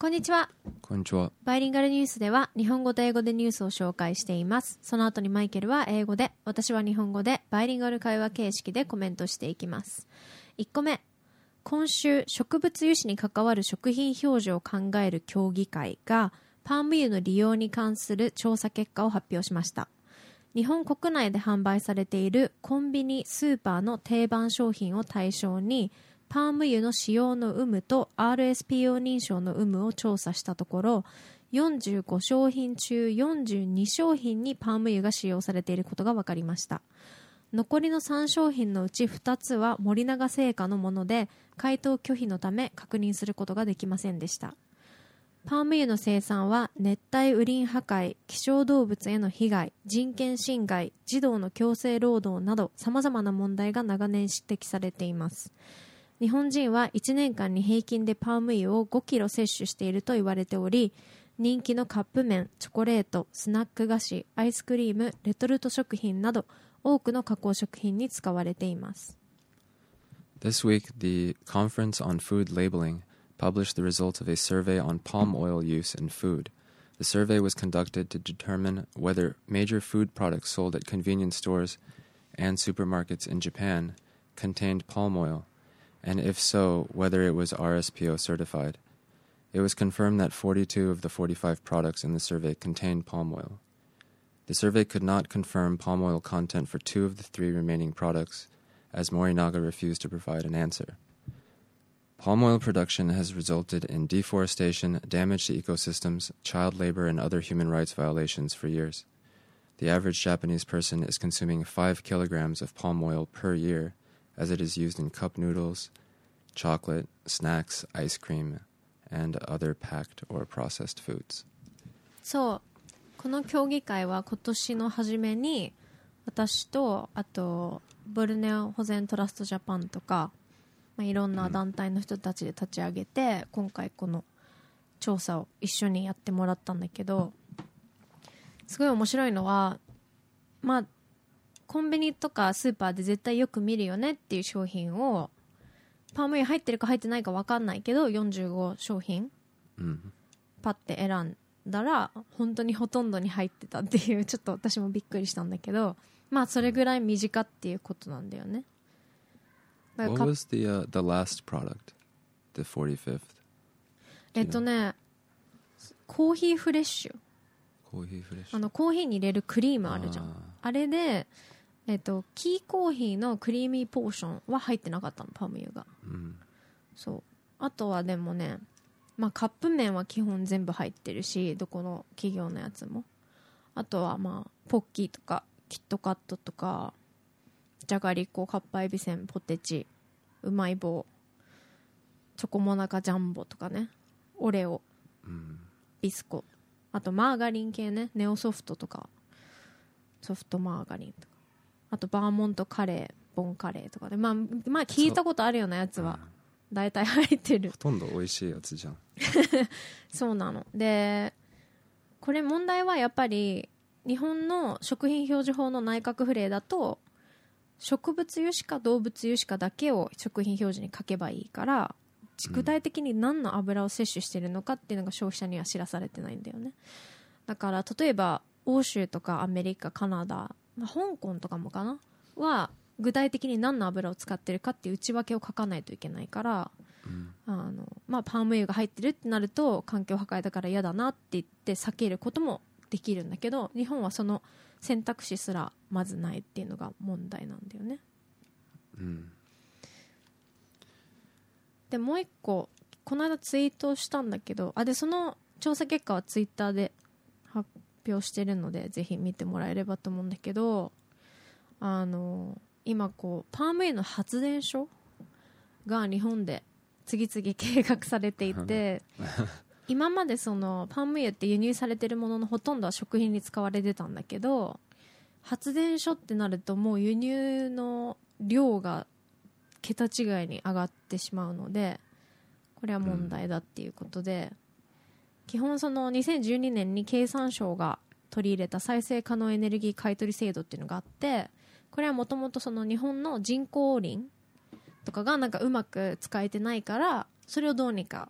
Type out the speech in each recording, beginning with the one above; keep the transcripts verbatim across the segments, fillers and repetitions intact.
こんにちは。 こんにちは。 バイリンガルニュースでは日本語と英語でニュースを紹介しています。その後にマイケルは英語で、私は日本語でバイリンガル会話形式でコメントしていきます。いっこめ、今週植物油脂に関わる食品表示を考える協議会がパーム油の利用に関する調査結果を発表しました。日本国内で販売されているコンビニ、スーパーの定番商品を対象にパーム油の使用の有無と アールエスピーオー 認証の有無を調査したところ、よんじゅうご商品中よんじゅうに商品にパーム油が使用されていることが分かりました。残りのさん商品のうちふたつは森永製菓のもので、回答拒否のため確認することができませんでした。パーム油の生産は熱帯雨林破壊、希少動物への被害、人権侵害、児童の強制労働など様々な問題が長年指摘されています。日本人はいちねんかんに平均でパーム油をごキロ摂取していると言われており、人気のカップ麺、チョコレート、スナック菓子、アイスクリーム、レトルト食品など多くの加工食品に使われています。 This week, the Conference on Food Labeling published the results of a survey on palm oil use in food. The survey was conducted to determine whether major food products sold at convenience stores and supermarkets in Japan contained palm oil, and if so, whether it was R S P O certified. It was confirmed that forty-two of the forty-five products in the survey contained palm oil. The survey could not confirm palm oil content for two of the three remaining products, as Morinaga refused to provide an answer. Palm oil production has resulted in deforestation, damage to ecosystems, child labor, and other human rights violations for years. The average Japanese person is consuming five kilograms of palm oil per year, as it is used in cup noodles, chocolate, snacks, ice cream, and other packed or processed foods. そう、この協議会は今年の初めに私とあとボルネオ保全トラストジャパンとか、まあ、いろんな団体の人たちで立ち上げて、うん、今回この調査を一緒にやってもらったんだけど、すごい面白いのは、まあコンビニとかスーパーで絶対よく見るよねっていう商品をパーム油入ってるか入ってないか分かんないけどよんじゅうご商品、うん、パッて選んだら本当にほとんどに入ってたっていう、ちょっと私もびっくりしたんだけど、まあそれぐらい身近っていうことなんだよね。 What was the, uh, the last product? The forty-fifth? えっとね、コーヒーフレッシュ。 コーヒーフレッシュ。 あのコーヒーに入れるクリームあるじゃん。あ, あれで、えっと、キーコーヒーのクリーミーポーションは入ってなかったの、パーム油が、うん、そう。あとはでもね、まあ、カップ麺は基本全部入ってるし、どこの企業のやつも。あとはまあポッキーとかキットカットとかじゃがりこ、かっぱえびせん、ポテチ、うまい棒、チョコモナカジャンボとかね、オレオ、うん、ビスコ、あとマーガリン系ね、ネオソフトとかソフトマーガリンとか、あとバーモントカレー、ボンカレーとかで、まあ、まあ聞いたことあるようなやつは大体入ってる。 ほとんど美味しいやつじゃん。 そうなので、これ問題はやっぱり日本の食品表示法の内閣府令だと植物油脂か動物油脂かだけを食品表示に書けばいいから、具体的に何の油を摂取しているのかっていうのが消費者には知らされてないんだよね。だから例えば欧州とかアメリカ、カナダ、まあ、香港とかもかなは具体的に何の油を使ってるかっていう内訳を書かないといけないから、うん、あのまあ、パーム油が入ってるってなると環境破壊だから嫌だなって言って避けることもできるんだけど、日本はその選択肢すらまずないっていうのが問題なんだよね、うん、でもう一個この間ツイートしたんだけど、あでその調査結果はツイッターで発表してるのでぜひ見てもらえればと思うんだけど、あの今こうパーム油の発電所が日本で次々計画されていて今までそのパーム油って輸入されてるもののほとんどは食品に使われてたんだけど、発電所ってなるともう輸入の量が桁違いに上がってしまうので、これは問題だっていうことで、うん、基本そのにせんじゅうにねんに経産省が取り入れた再生可能エネルギー買取制度っていうのがあって、これはもともとその日本の人工林とかがなんかうまく使えてないから、それをどうにか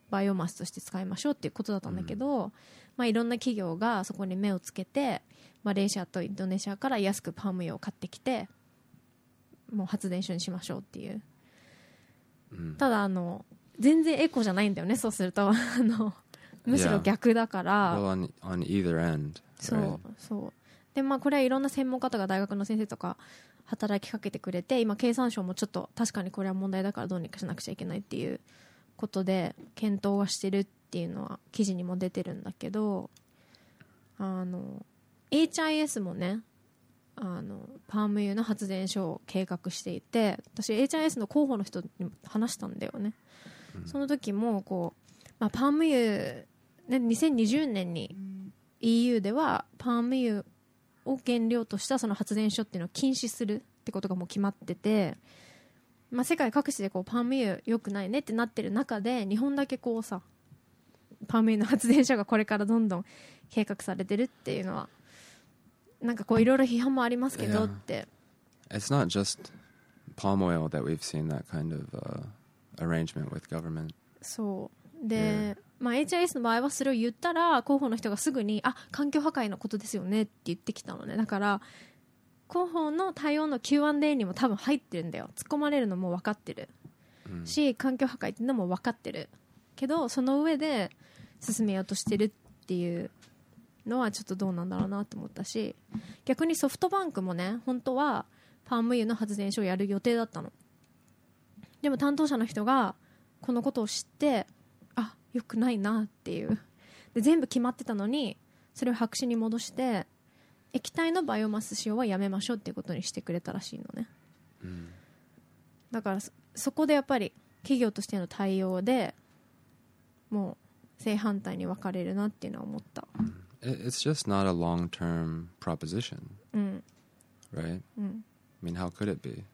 バイオマスとして使いましょうっていうことだったんだけど、うんまあ、いろんな企業がそこに目をつけてマレーシアとインドネシアから安くパーム油を買ってきてもう発電所にしましょうっていう、うん、ただあの全然エコじゃないんだよね。そうするとあのむしろ逆だから、 yeah. well, on, on either end, そう、right? そうで、まあ、これはいろんな専門家とか大学の先生とか働きかけてくれて、今経産省もちょっと確かにこれは問題だからどうにかしなくちゃいけないっていうことで検討はしてるっていうのは記事にも出てるんだけど、あの エイチアイエス もねあのパーム油の発電所を計画していて、私 エイチアイエス の候補の人に話したんだよね、うん、その時もこう、まあ、パーム油、ね、にせんにじゅうねんに イーユー ではパーム油を原料としたその発電所っていうのを禁止するってことがもう決まってて、まあ、世界各地でこうパーム油良くないねってなってる中で日本だけこうさパーム油の発電所がこれからどんどん計画されてるっていうのはなんかこういろいろ批判もありますけどって。 Yeah. It's not just palm oil that we've seen that kind of、uh, arrangement with government. そうで、yeah. まあ、エイチアイエス の場合はそれを言ったら候補の人がすぐにあ環境破壊のことですよねって言ってきたのね。だから広報の対応の キューアンドエー にも多分入ってるんだよ。突っ込まれるのも分かってる、うん、し環境破壊っていうのも分かってるけどその上で進めようとしてるっていうのはちょっとどうなんだろうなと思ったし、逆にソフトバンクもね本当はパーム油の発電所をやる予定だったの。でも担当者の人がこのことを知ってあ良くないなっていうで全部決まってたのにそれを白紙に戻して液体のバイオマス使用はやめましょうっていうことにしてくれたらしいのね、うん、だから そ, そこでやっぱり企業としての対応でもう正反対に分かれるなっていうのは思った、うん、 It's just not a long-term proposition、うん、right、うん、I mean how could it be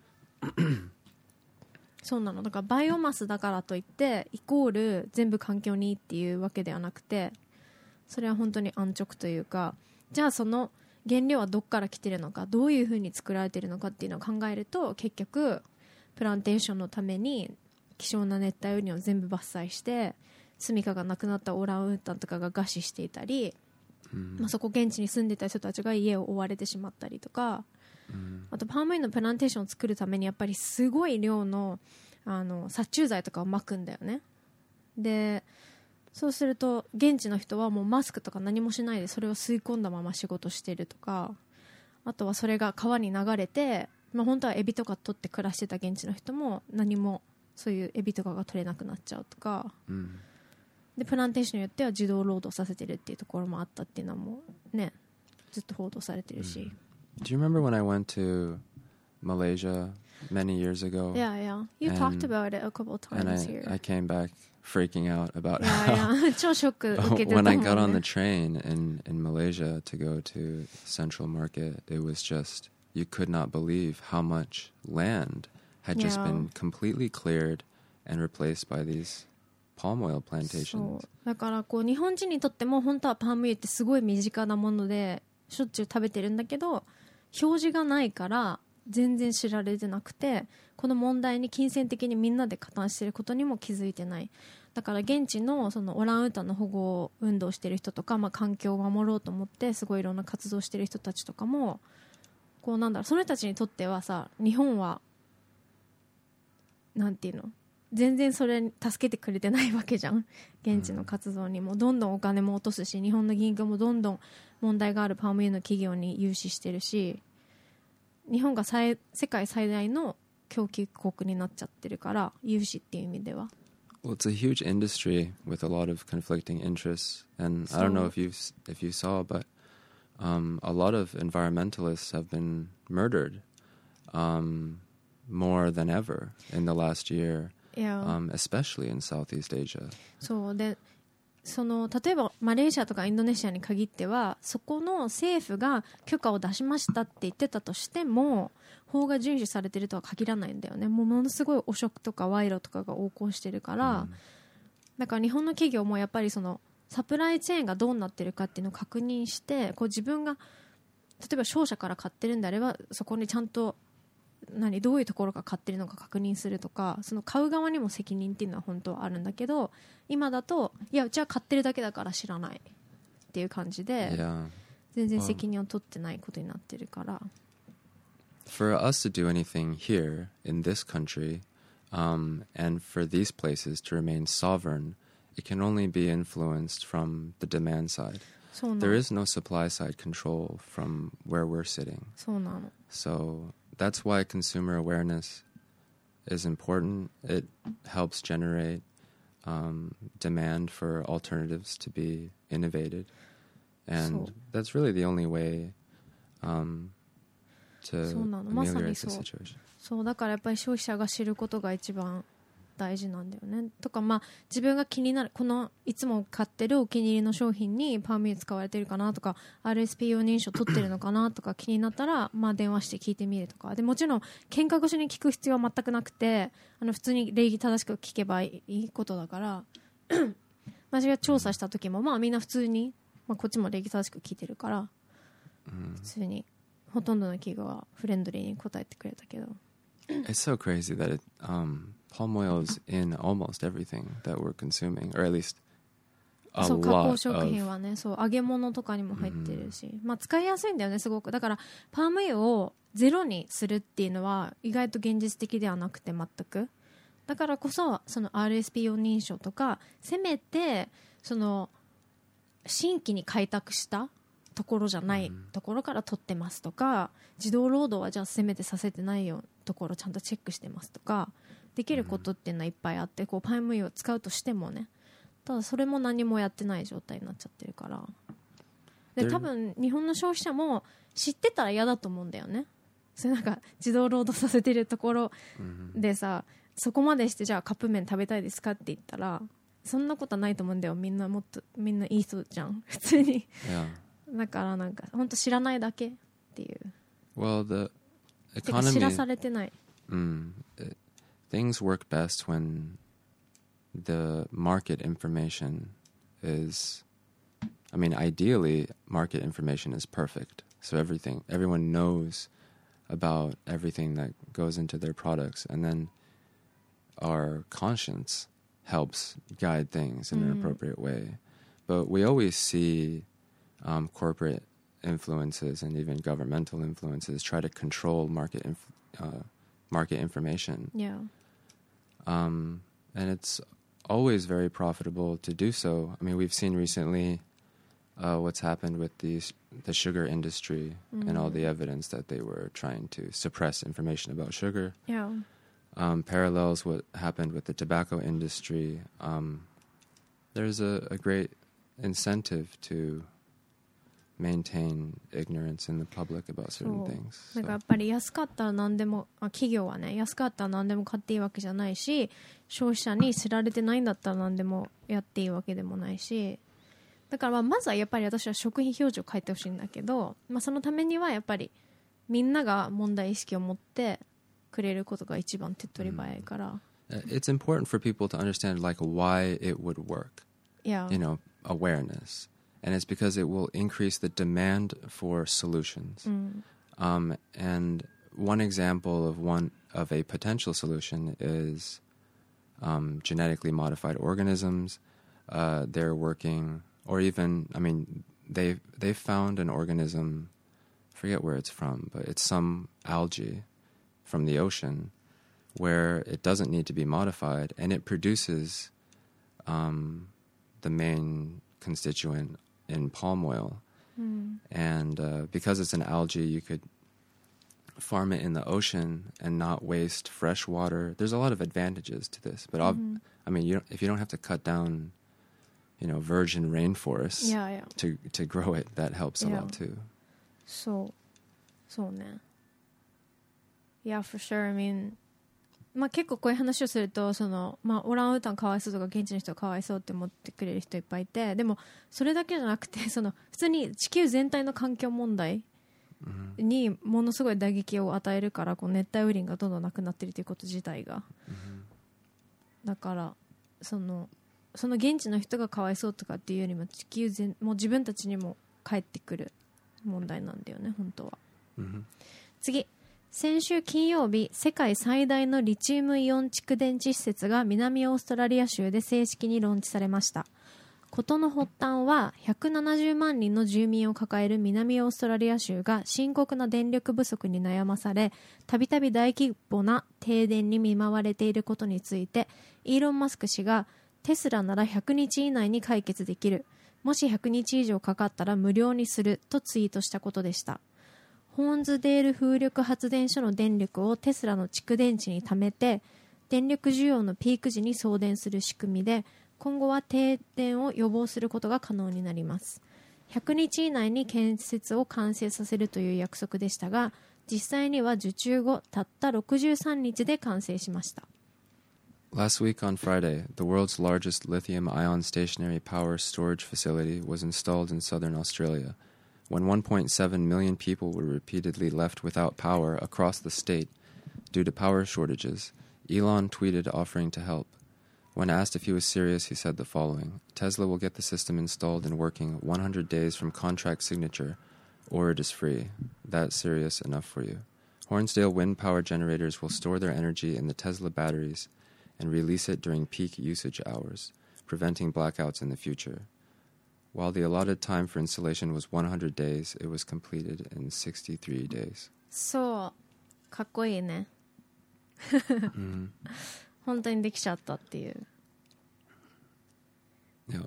そうなの。だからバイオマスだからといってイコール全部環境にいいっていうわけではなくて、それは本当に安直というか、じゃあその原料はどっから来てるのかどういうふうに作られてるのかっていうのを考えると結局プランテーションのために希少な熱帯雨林を全部伐採して住処がなくなったオランウータンとかが餓死していたり、うんまあ、そこ現地に住んでた人たちが家を追われてしまったりとか、うん、あとパーム油のプランテーションを作るためにやっぱりすごい量 の, あの殺虫剤とかを撒くんだよね。でそうすると現地の人はもうマスクとか何もしないでそれを吸い込んだまま仕事してるとか、あとはそれが川に流れて、まあ、本当はエビとか取って暮らしてた現地の人も何もそういうエビとかが取れなくなっちゃうとか、うん、でプランテーションによっては自動労働させてるっていうところもあったっていうのはもうねずっと報道されてるし、うん、 Do you remember when I went to Malaysia many years ago? Yeah, yeah. You and, talked about it a couple of times and I, here. I came back freaking out about yeah, how yeah. 超ショック受けてた when I got on the train in, in Malaysia to go to Central Market, it was just, you could not believe how much land had just yeah. been completely cleared and replaced by these palm oil plantations. そうだからこう日本人にとっても本当はパーム油ってすごい身近なものでしょっちゅう食べてるんだけど表示がないから全然知られてなくて、この問題に金銭的にみんなで加担していることにも気づいてない。だから現地 の, そのオランウータンの保護運動している人とか、まあ、環境を守ろうと思ってすごいいろんな活動している人たちとかもこうなんだろう、その人たちにとってはさ、日本はなんていうの全然それに助けてくれてないわけじゃん。現地の活動にもどんどんお金も落とすし、日本の銀行もどんどん問題があるパーム油の企業に融資してるし、日本が最世界最大の供給国になっちゃってるから融資っていう意味では。 Well, it's a huge industry with a lot of conflicting interests, and so, I don't know if you if you saw, but um, a lot of environmentalists have been murdered um, more than ever in the last year, yeah. um, especially in Southeast Asia. そうで、その例えばマレーシアとかインドネシアに限ってはそこの政府が許可を出しましたって言ってたとしても法が遵守されてるとは限らないんだよね。もうものすごい汚職とか賄賂とかが横行してるから、うん、だから日本の企業もやっぱりそのサプライチェーンがどうなってるかっていうのを確認して、こう自分が例えば商社から買ってるんであればそこにちゃんと何どういうところが買ってるのか確認するとか、その買う側にも責任っていうのは本当はあるんだけど、今だといやうちは買ってるだけだから知らないっていう感じで、 Yeah. 全然責任を取ってないことになってるから。 For us to do anything here in this country, um, and for these places to remain sovereign, it can only be influenced from the demand side. そうなの。 There is no supply side control from where we're sitting. そうなの。 So that's why consumer awareness is important. It helps generate um, demand for alternatives to be innovated. And So- that's really the only way um, to そうなの。まさに ameliorate そう。 the situation. そうだからやっぱり消費者が知ることが一番大事なんだよね。とかまあ自分が気になるこのいつも買ってるお気に入りの商品にパーム油使われてるかなとか アールエスピーオー 認証取ってるのかなとか気になったらまあ電話して聞いてみるとかで、もちろん喧嘩越しに聞く必要は全くなくて、あの普通に礼儀正しく聞けばいいことだから私が調査した時もまあみんな普通に、まあ、こっちも礼儀正しく聞いてるから普通にほとんどの企業はフレンドリーに答えてくれたけど。 It's so crazy that it, um, palm oil is in almost everything that we're consuming, or at least a そう加工 lot 食品 of. はね、そう揚げ物とかにも入ってるし、まあ使いやすいんだよねすごく。だからパーム油をゼロにするっていうのは意外と現実的ではなくて全く。だからこそその アールエスピーオー 認証とかせめてその新規に開拓したところじゃないところから取ってますとか、自動労働はじゃあせめてさせてないよところちゃんとチェックしてますとかできることっていうのはいっぱいあって、こうパーム油を使うとしてもね、ただそれも何もやってない状態になっちゃってるから。で多分日本の消費者も知ってたら嫌だと思うんだよね。それなんか自動労働させてるところでさ、そこまでしてじゃあカップ麺食べたいですかって言ったらそんなことはないと思うんだよ。みんなもっとみんないい人じゃん普通に。 Yeah. だからなんか本当知らないだけっていう。 Well, the てか知ら economy, されてない。 mm, it, things work best when the market information is, I mean, ideally, market information is perfect. So everything, everyone knows about everything that goes into their products, and then our conscience helps guide things in an appropriate way. But we always see um, corporate influences and even governmental influences try to control market inf- uh, market information. Yeah. Um, and it's always very profitable to do so. I mean, we've seen recently uh, what's happened with the the sugar industry and all the evidence that they were trying to suppress information about sugar. Yeah. Um, parallels what happened with the tobacco industry. Um, there's a, a great incentive to maintain ignorance in the public about certain そう things. なんか So, やっぱり安かったら何でもあ企業はね安かったら何でも買っていいわけじゃないし、消費者に知られてないんだったら何でもやっていいわけでもないし、だからまあまずはやっぱり私は食品表示を変えてほしいんだけど、まあ、そのためにはやっぱりみんなが問題意識を持ってくれることが一番手っ取り早いから、 uh, it's important for people to understand like why it would work. いや You know, awareness. And it's because it will increase the demand for solutions. うん Um, and one example of one of a potential solution is um, genetically modified organisms. Uh, they're working, or even, I mean, they they found an organism. Forget where it's from, but it's some algae from the ocean where it doesn't need to be modified, and it produces um, the main constituent in palm oil. うん And uh, because it's an algae, you could farm it in the ocean and not waste fresh water. There's a lot of advantages to this, but ob- Mhm. I mean, you don't, if you don't have to cut down, you know, virgin rainforests いやいや to to grow it, that helps a Yeah. lot too. そうそうね。いや for sure I mean まあ結構こういう話をするとその、まあ、オランウータンかわいそうとか現地の人がかわいそうって思ってくれる人いっぱいいて、でもそれだけじゃなくてその普通に地球全体の環境問題にものすごい打撃を与えるから、こう熱帯雨林がどんどんなくなってるということ自体が、だからそのその現地の人がかわいそうとかっていうよりも地球全もう自分たちにも返ってくる問題なんだよね本当は。 Mhm. 次、 先週金曜日、世界最大のリチウムイオン蓄電池施設が南オーストラリア州で正式にローンチされました。事の発端はひゃくななじゅうまんにんの住民を抱える南オーストラリア州が深刻な電力不足に悩まされ、たびたび大規模な停電に見舞われていることについて、イーロン・マスク氏がテスラならひゃくにち以内に解決できる、もしひゃくにち以上かかったら無料にするとツイートしたことでした。ホーンズデール風力発電所の電力をテスラの蓄電池に貯めて、電力需要のピーク時に送電する仕組みで、今後は停電を予防することが可能になります。ひゃくにち以内に建設を完成させるという約束でしたが、実際には受注後たったろくじゅうさんにちで完成しました。 Last week on Friday, the world's largest lithium-ion stationary power storage facility was installed in southern Australia. When one point seven million people were repeatedly left without power across the state due to power shortages, Elon tweeted offering to help. When asked if he was serious, he said the following: Tesla will get the system installed and working one hundred days from contract signature, or it is free. That's serious enough for you. Hornsdale wind power generators will store their energy in the Tesla batteries and release it during peak usage hours, preventing blackouts in the future.While the allotted time for installation was one hundred days, it was completed in sixty-three days. そう、かっこいいね。 mm. 本当にできちゃったっていう。 Yeah.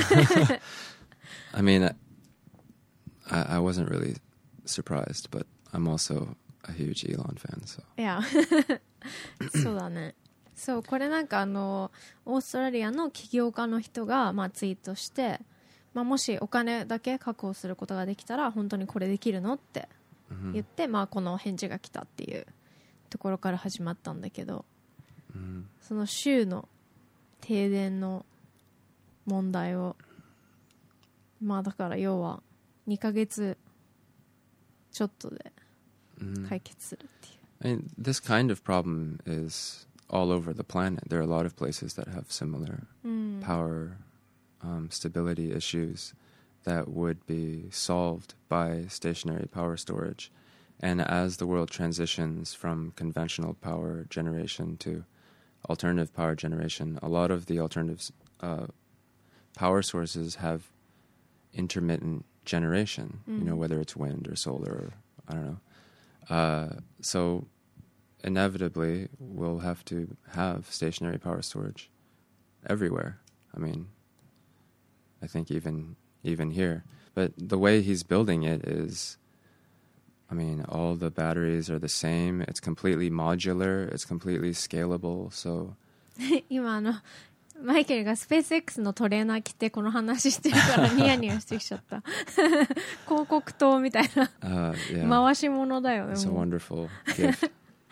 I mean, I, I wasn't really surprised, but I'm also a huge Elon fan, so. いや、そうだね。そう、これなんかあのオーストラリアの起業家の人がまあツイートして。まあ、もしお金だけ確保することができたら本当にこれできるのって言って、mm-hmm. まあ、この返事が来たっていうところから始まったんだけど、mm-hmm. その州の停電の問題をまあだから要はにかげつちょっとで解決するっていう、 mm-hmm. I mean, this kind of problem is all over the planet. There are a lot of places that have similar mm. power Um, stability issues that would be solved by stationary power storage. And as the world transitions from conventional power generation to alternative power generation, a lot of the alternative uh, power sources have intermittent generation, mm. you know, whether it's wind or solar or I don't know. Uh, so inevitably we'll have to have stationary power storage everywhere. I mean,I think even even here. But the way he's building it is, I mean, all the batteries are the same. It's completely modular. It's completely scalable. So 今あのマイケルがスペース X のトレーナー着てこの話してるからニヤニヤしてきちゃった。広告塔みたいな、uh, yeah. 回し物だよね。 It's a wonderful gift.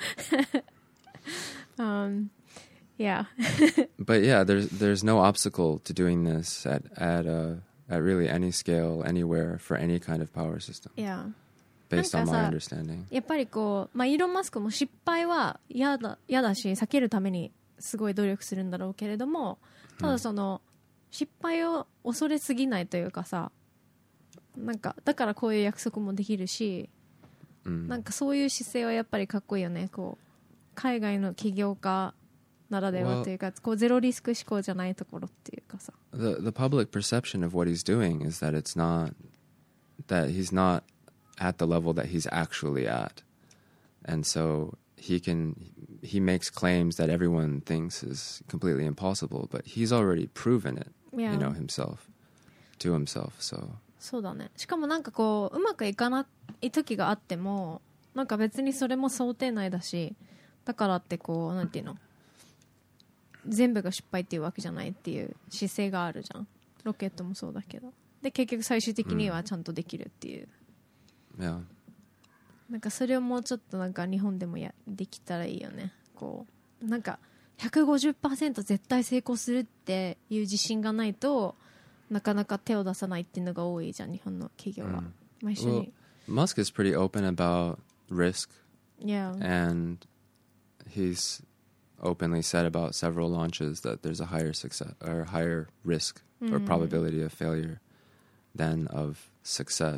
um,Yeah. But yeah, there's there's no obstacle to doing this at at uh, at really any scale, anywhere for any kind of power system. Yeah. Based on my understanding. やっぱりこう、まあイーロンマスクも失敗は嫌だ嫌だし避けるためにすごい努力するんだろうけれども、ただその、うん、失敗を恐れすぎないというかさ、なんかだからこういう約束もできるし、うん、なんかそういう姿勢はやっぱりかっこいいよね。こう海外の起業家ならではというか、こうゼロリスク思考じゃないところっていうかさ。 The the public perception of what he's doing is that it's not that he's not at the level that he's actually at, and so he can he makes claims that everyone thinks is completely impossible, but he's already proven it, yeah. you know, himself to himself. So そうだね。しかもなんかこううまくいかない時があっても、なんか別にそれも想定内だし、だからってこうなんていうの。全部が失敗っていうわけじゃないっていう姿勢があるじゃん。ロケットもそうだけど。で結局最終的にはちゃんとできるっていう。 Yeah. なんかそれをもうちょっとなんか日本でもやできたらいいよね。こうなんか ひゃくごじゅっパーセント 絶対成功するっていう自信がないとなかなか手を出さないっていうのが多いじゃん日本の企業は。 Mm. まあ一緒に。 Well, Musk is pretty open about risk. Yeah. And he's openly said about several launches that there's a higher success or higher risk mm. or probability of failure than of success.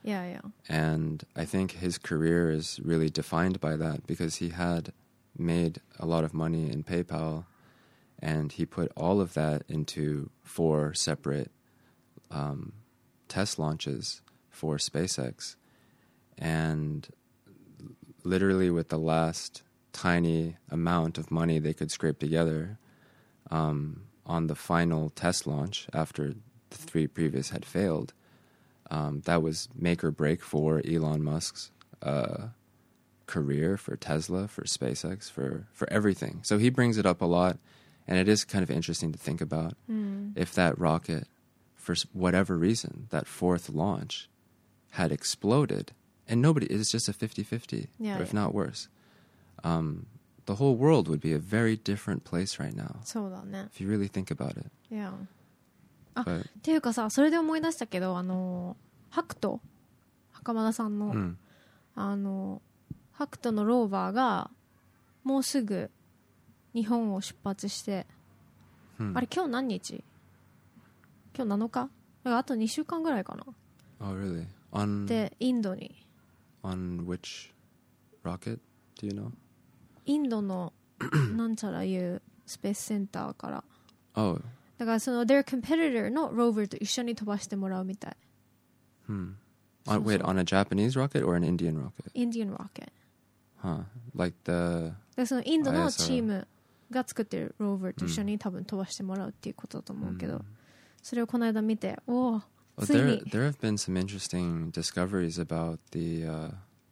Yeah, yeah. And I think his career is really defined by that because he had made a lot of money in PayPal, and he put all of that into four separate um, test launches for SpaceX. And literally with the last tiny amount of money they could scrape together um, on the final test launch after the three previous had failed, um, that was make or break for Elon Musk's uh, career, for Tesla, for SpaceX, for, for everything. So he brings it up a lot, and it is kind of interesting to think about mm. if that rocket, for whatever reason, that fourth launch had exploded, and nobody, it's just a fifty-fifty, yeah, or if yeah. not worse. Um, the whole world would be a very different place right now. そうだね。 If you really think about it. Yeah. あ、 But, っていうかさ、それで思い出したけど、あのハクト、袴田さんの、 mm, あのハクトのローバーがもうすぐ日本を出発して、 hmm. あれ今日何日？今日なのか？だからあとにしゅうかんぐらいかな。 Oh, really? On, でインドに on which rocket? Do you know? インドのなんちゃらいうスペースセンターから Oh, だからその their competitor のローバーと一緒に飛ばしてもらうみたい。 hmm. So- On, wait, so- on a Japanese rocket or an Indian rocket? インディアンロケット。 Huh. Like the... でそのインドのアイエスアールチームが作ってるローバーと一緒に多分飛ばしてもらうっていうことだと思うけど、 Mm. それをこの間見て、おお、 Well, つい there に there have been some interesting discoveries about the uh,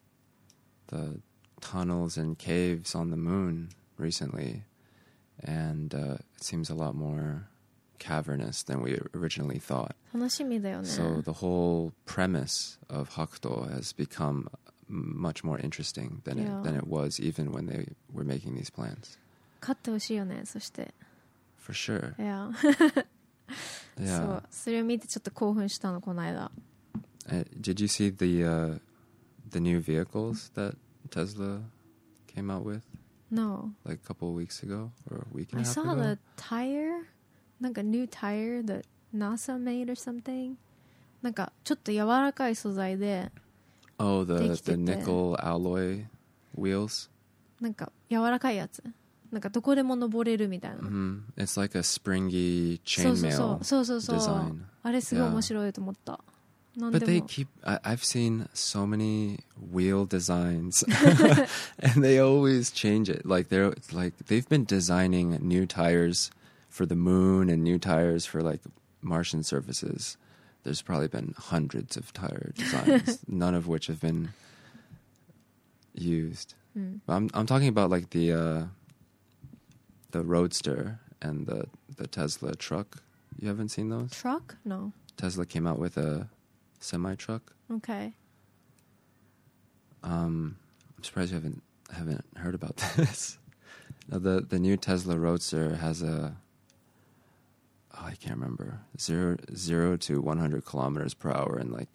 the tunnels and caves on the moon recently, and uh, it seems a lot more cavernous than we originally thought. 楽しみだよね。 So the whole premise of Hakuto has become much more interesting than Yeah. it than it was even when they were making these plans. 勝ってほしいよね。そして、 For sure. いや、 Yeah. そう、それを見てちょっと興奮したのこの間。 Uh, did you see the uh, the new vehicles that Tesla came out with No, like a couple of weeks ago or a week and I a half saw ago? the tire, なんか new tire that NASA made or something. なんかちょっと柔らかい素材で、 Oh, the できてて。 the nickel alloy wheels. なんか柔らかいやつ。なんかどこでも登れるみたいな。 Mm, it's like a springy そうそうそ chainmail うそうそうそう。 design. あれすごい面白いと思った。なんで But they も。 keep. I, I've seen so many wheel designs, and they always change it. Like they're like they've been designing new tires for the moon and new tires for like Martian surfaces. There's probably been hundreds of tire designs, none of which have been used. うん。 I'm I'm talking about like the uh, the Roadster and the the Tesla truck. You haven't seen those? Truck? No. Tesla came out with a semi truck. Okay. Um, I'm surprised you haven't haven't heard about this. Now, the the new Tesla Roadster has a oh, I can't remember zero zero to one hundred kilometers per hour in like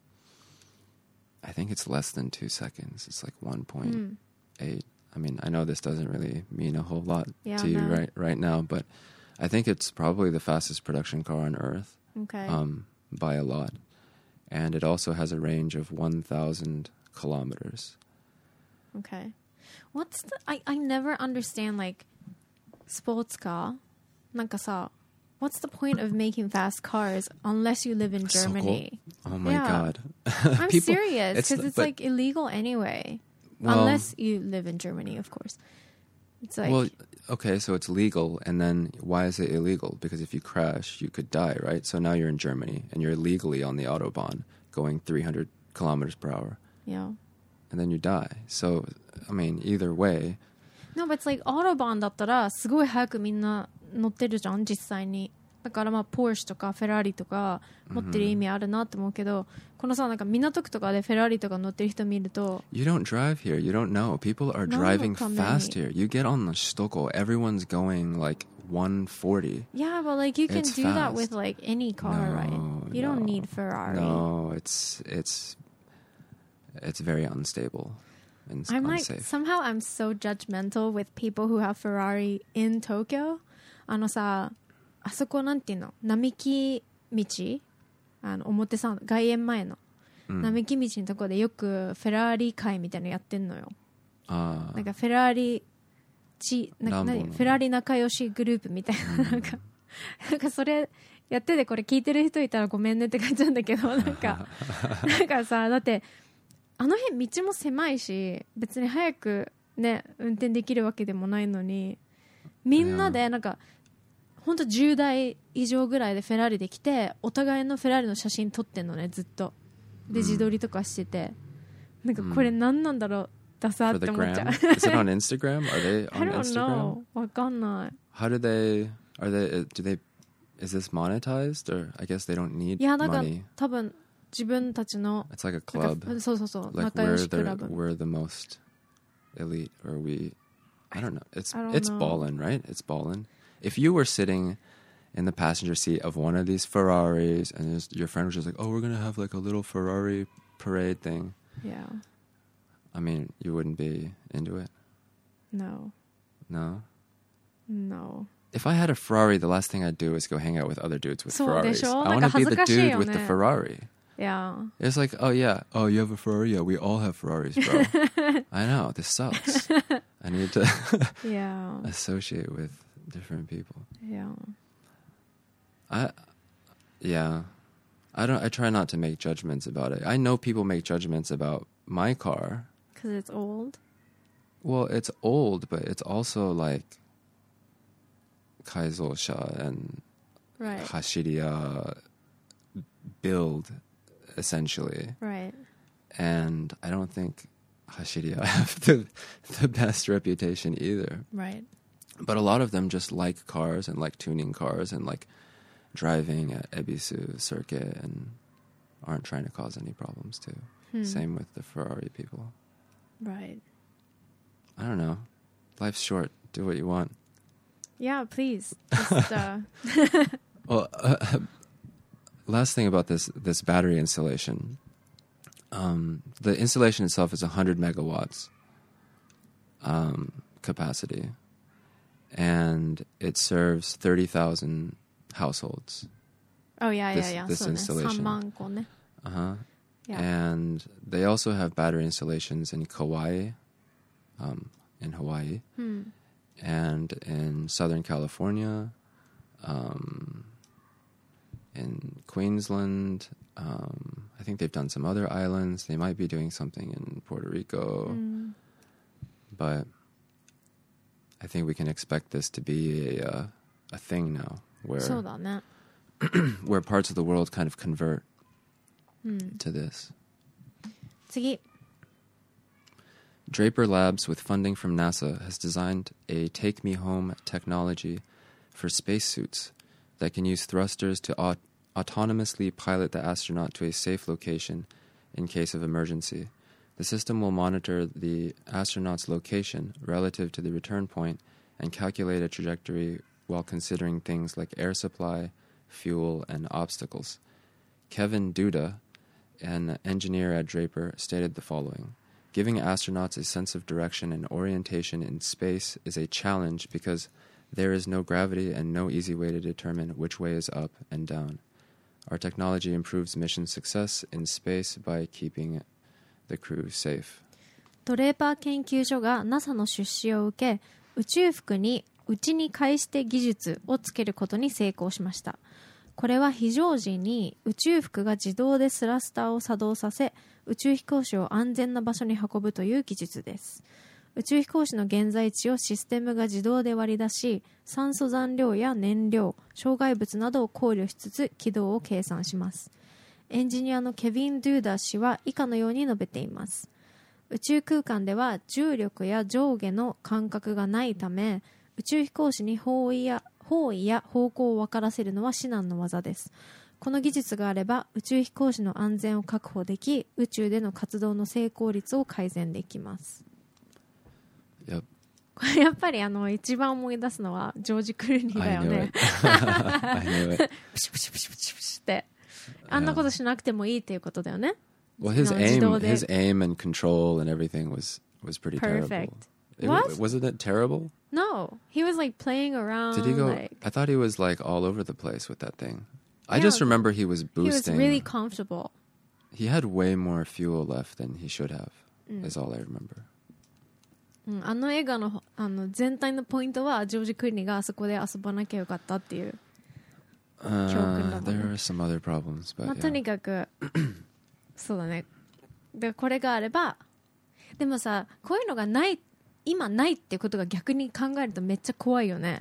I think it's less than two seconds. It's like one point うん eight. I mean, I know this doesn't really mean a whole lot Yeah, to you no. right right now, but I think it's probably the fastest production car on Earth Okay. um, by a lot, and it also has a range of one thousand kilometers. Okay. What's the I I never understand like sports car. なんかさ、what's the point of making fast cars unless you live in Germany? Oh my Yeah. god! I'm People- serious it's because the- it's, but- like illegal anyway. Well, Unless you live in Germany, of course. It's like well, okay, so it's legal, and then why is it illegal? Because if you crash, you could die, right? So now you're in Germany, and you're legally on the Autobahn going three hundred kilometers per hour, yeah. and then you die. So, I mean, either way, No, but it's like Autobahn だったらすごい早くみんな乗ってるじゃん実際に。だからまあポーシュとかフェラーリとか持ってる意味あるなって思うけど、このさなんか港区とかでフェラーリとか乗ってる人見ると、 you don't drive here. You don't know. People are No, driving come fast here. here. You get on the Stoko, everyone's going like one forty. yeah, but like you can It's do that fast. with like any car, No, right? You don't no, need Ferrari. No, it's it's it's very unstable and I'm like unsafe. somehow I'm so judgmental with people who have Ferrari in Tokyo. あのさ、あそこなんていうの並木道あの表参外苑前の並木道のところでよくフェラーリ会みたいなのやってんのよ。 あなんかフェラーリちな何フェラーリ仲良しグループみたいな、なんかなんかそれやってて、これ聞いてる人いたらごめんねって感じなんだけど、なんかなんかさ、だってあの辺道も狭いし、別に早くね運転できるわけでもないのに、みんなでなんかほんとじゅうだい以上ぐらいでフェラーリで来て、お互いのフェラーリの写真撮ってんのね、ずっと。で自撮りとかしてて、なんかこれ何なんだろう、ダサって思っちゃう。 Is it on Instagram? Are they I on don't Instagram? know. わかんない。 How do they, are they, do they, is this monetized? Or I guess they don't need いやなんか money. 多分自分たちの It's like a なん club. かそうそうそう、 Like 仲良 we're しク the, ラブ。 we're the most elite, or we, I don't know. It's, I don't it's know. ballin', right? It's ballin'. If you were sitting in the passenger seat of one of these Ferraris and there's- your friend was just like, oh, we're going to have like a little Ferrari parade thing. Yeah. I mean, you wouldn't be into it? No. No? No. If I had a Ferrari, the last thing I'd do is go hang out with other dudes with そうで Ferraris. しょ？ I なん want か to be 恥ず the かしい dude よ with the ね。 Ferrari. Yeah. It's like, oh yeah, oh you have a Ferrari? Yeah, we all have Ferraris, bro. I know, this sucks. I need to Yeah. associate with different people. Yeah. I, yeah, I don't. I try not to make judgments about it. I know people make judgments about my car. Because it's old. Well, it's old, but it's also like Kaizosha and Right. Hashiriya build, essentially. Right. And I don't think Hashiriya have the the best reputation either. Right. But a lot of them just like cars and like tuning cars and like driving at Ebisu circuit and aren't trying to cause any problems too. Hmm. Same with the Ferrari people. Right. I don't know. Life's short. Do what you want. Yeah, please. Just, uh, Well, uh, last thing about this this battery installation. Um, the installation itself is one hundred megawatts um, capacity, and it serves thirty thousand households. oh, yeah, This- yeah, yeah. this そうね。 installation. さんまんこね。 Uh-huh. Yeah. And they also have battery installations in Kauai, um, in Hawaii, Hmm. and in Southern California, um, in Queensland. Um, I think they've done some other islands. They might be doing something in Puerto Rico. Mm. But I think we can expect this to be a, uh, a thing now, そう where だね。 where parts of the world kind of convert うん。 to this. 次。 Draper Labs, with funding from NASA, has designed a Take Me Home technology for spacesuits that can use thrusters to aut- autonomously pilot the astronaut to a safe location in case of emergency. The system will monitor the astronaut's location relative to the return point and calculate a trajectory while considering things like air supply, fuel, and obstacles. Kevin Duda, an engineer at Draper, stated the following: "Giving astronauts a sense of direction and orientation in space is a challenge because there is no gravity and no easy way to determine which way is up and down. Our technology improves mission success in space by keeping the crew safe." ドレーパー研究所が ナサ の出資を受け、宇宙服に内に返して技術をつけることに成功しました。これは非常時に宇宙服が自動でスラスターを作動させ、宇宙飛行士を安全な場所に運ぶという技術です。宇宙飛行士の現在地をシステムが自動で割り出し、酸素残量や燃料、障害物などを考慮しつつ軌道を計算します。エンジニアのケビン・ドゥーダー氏は以下のように述べています。宇宙空間では重力や上下の感覚がないため、宇宙飛行士に方位や方位や方向を分からせるのは至難の業です。この技術があれば宇宙飛行士の安全を確保でき、宇宙での活動の成功率を改善できます。 Yep. これやっぱりあの一番思い出すのはジョージ・クルーニーだよ I knew ね。 it. I knew it. プシュプシュプシュプシュプシュってあんなことしなくてもいいっていうことだよね。 Well, his あの自動 aim, で his aim and control and everything was was pretty terrible. Perfect. It, What? Wasn't it terrible? No, he was like playing around. Did he go? Like, I thought he was like all over the place with that thing. I Yeah, just remember he was he was boosting. really comfortable. he had way more fuel left than he should have, うん is all I remember. うん、あの映画 の, あの全体のポイントはジョージ・クルーニーがあそこで遊ばなきゃよかったっていう Uh, 教訓だもんね。 there are some other problems, but まあ、 yeah. とにかくそうだね。でこれがあれば、でもさ、こういうのがない今ないってことが逆に考えるとめっちゃ怖いよね。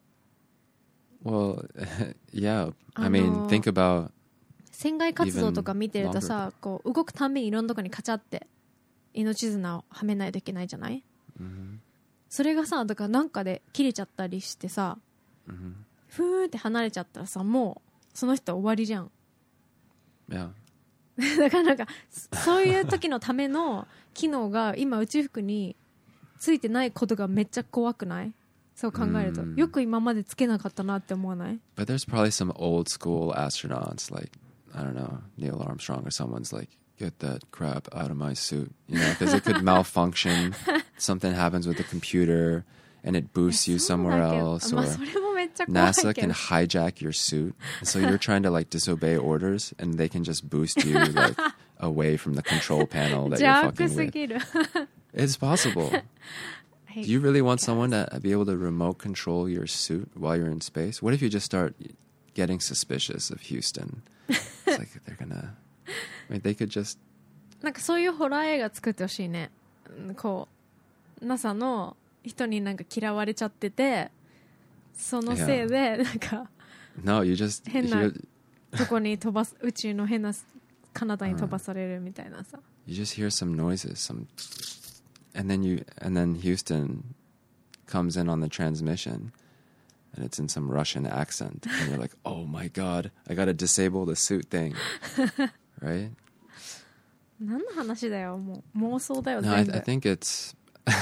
Well, yeah. I あの mean, think about 船外活動とか見てると Even さ、こう動くたんびにいろんなとこにカチャって命綱をはめないといけないじゃない、 mhm, それがさ、だからなんかで切れちゃったりしてさ、 mhm. ふーって離れちゃったらさ、もうその人終わりじゃん。 Yeah. だからなんかそういう時のための機能が今宇宙服についてないことがめっちゃ怖くない？そう考えると、 うん、 よく今までつけなかったなって思わない？ But there's probably some old school astronauts like, I don't know, Neil Armstrong or someone's like, get that crap out of my suit, you know, because it could malfunction. Something happens with the computer and it boosts you そう somewhere だけど、 else, ま or あそれもめっちゃ怖い NASA け can ど hijack your suit. And so you're trying to like disobey orders and they can just boost you like away from the control panel that 邪 you're 悪 fucking す with. ぎる。 It's possible. Do you really want someone to be able to remote control your suit while you're in space? What if you just start getting suspicious of Houston? It's like they're gonna, I mean, they could just なんかそういうホラー映画作ってほしいね。こう NASA の人になんか嫌われちゃってて、そのせいでなんか no, you just 変な hear, とこに飛ばす、宇宙の変な彼方に飛ばされるみたいなさ。 you just hear some noises, some, and then you, and then Houston comes in on the transmission, and it's in some Russian accent, and you're like, oh my god, I gotta disable the suit thing, right? 何の話だよ、もう妄想だよ No, I, 全部。 I think it's,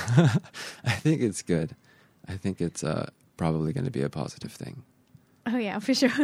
I think it's good. I think it's uh, probably going to be a positive thing. Oh yeah, for sure.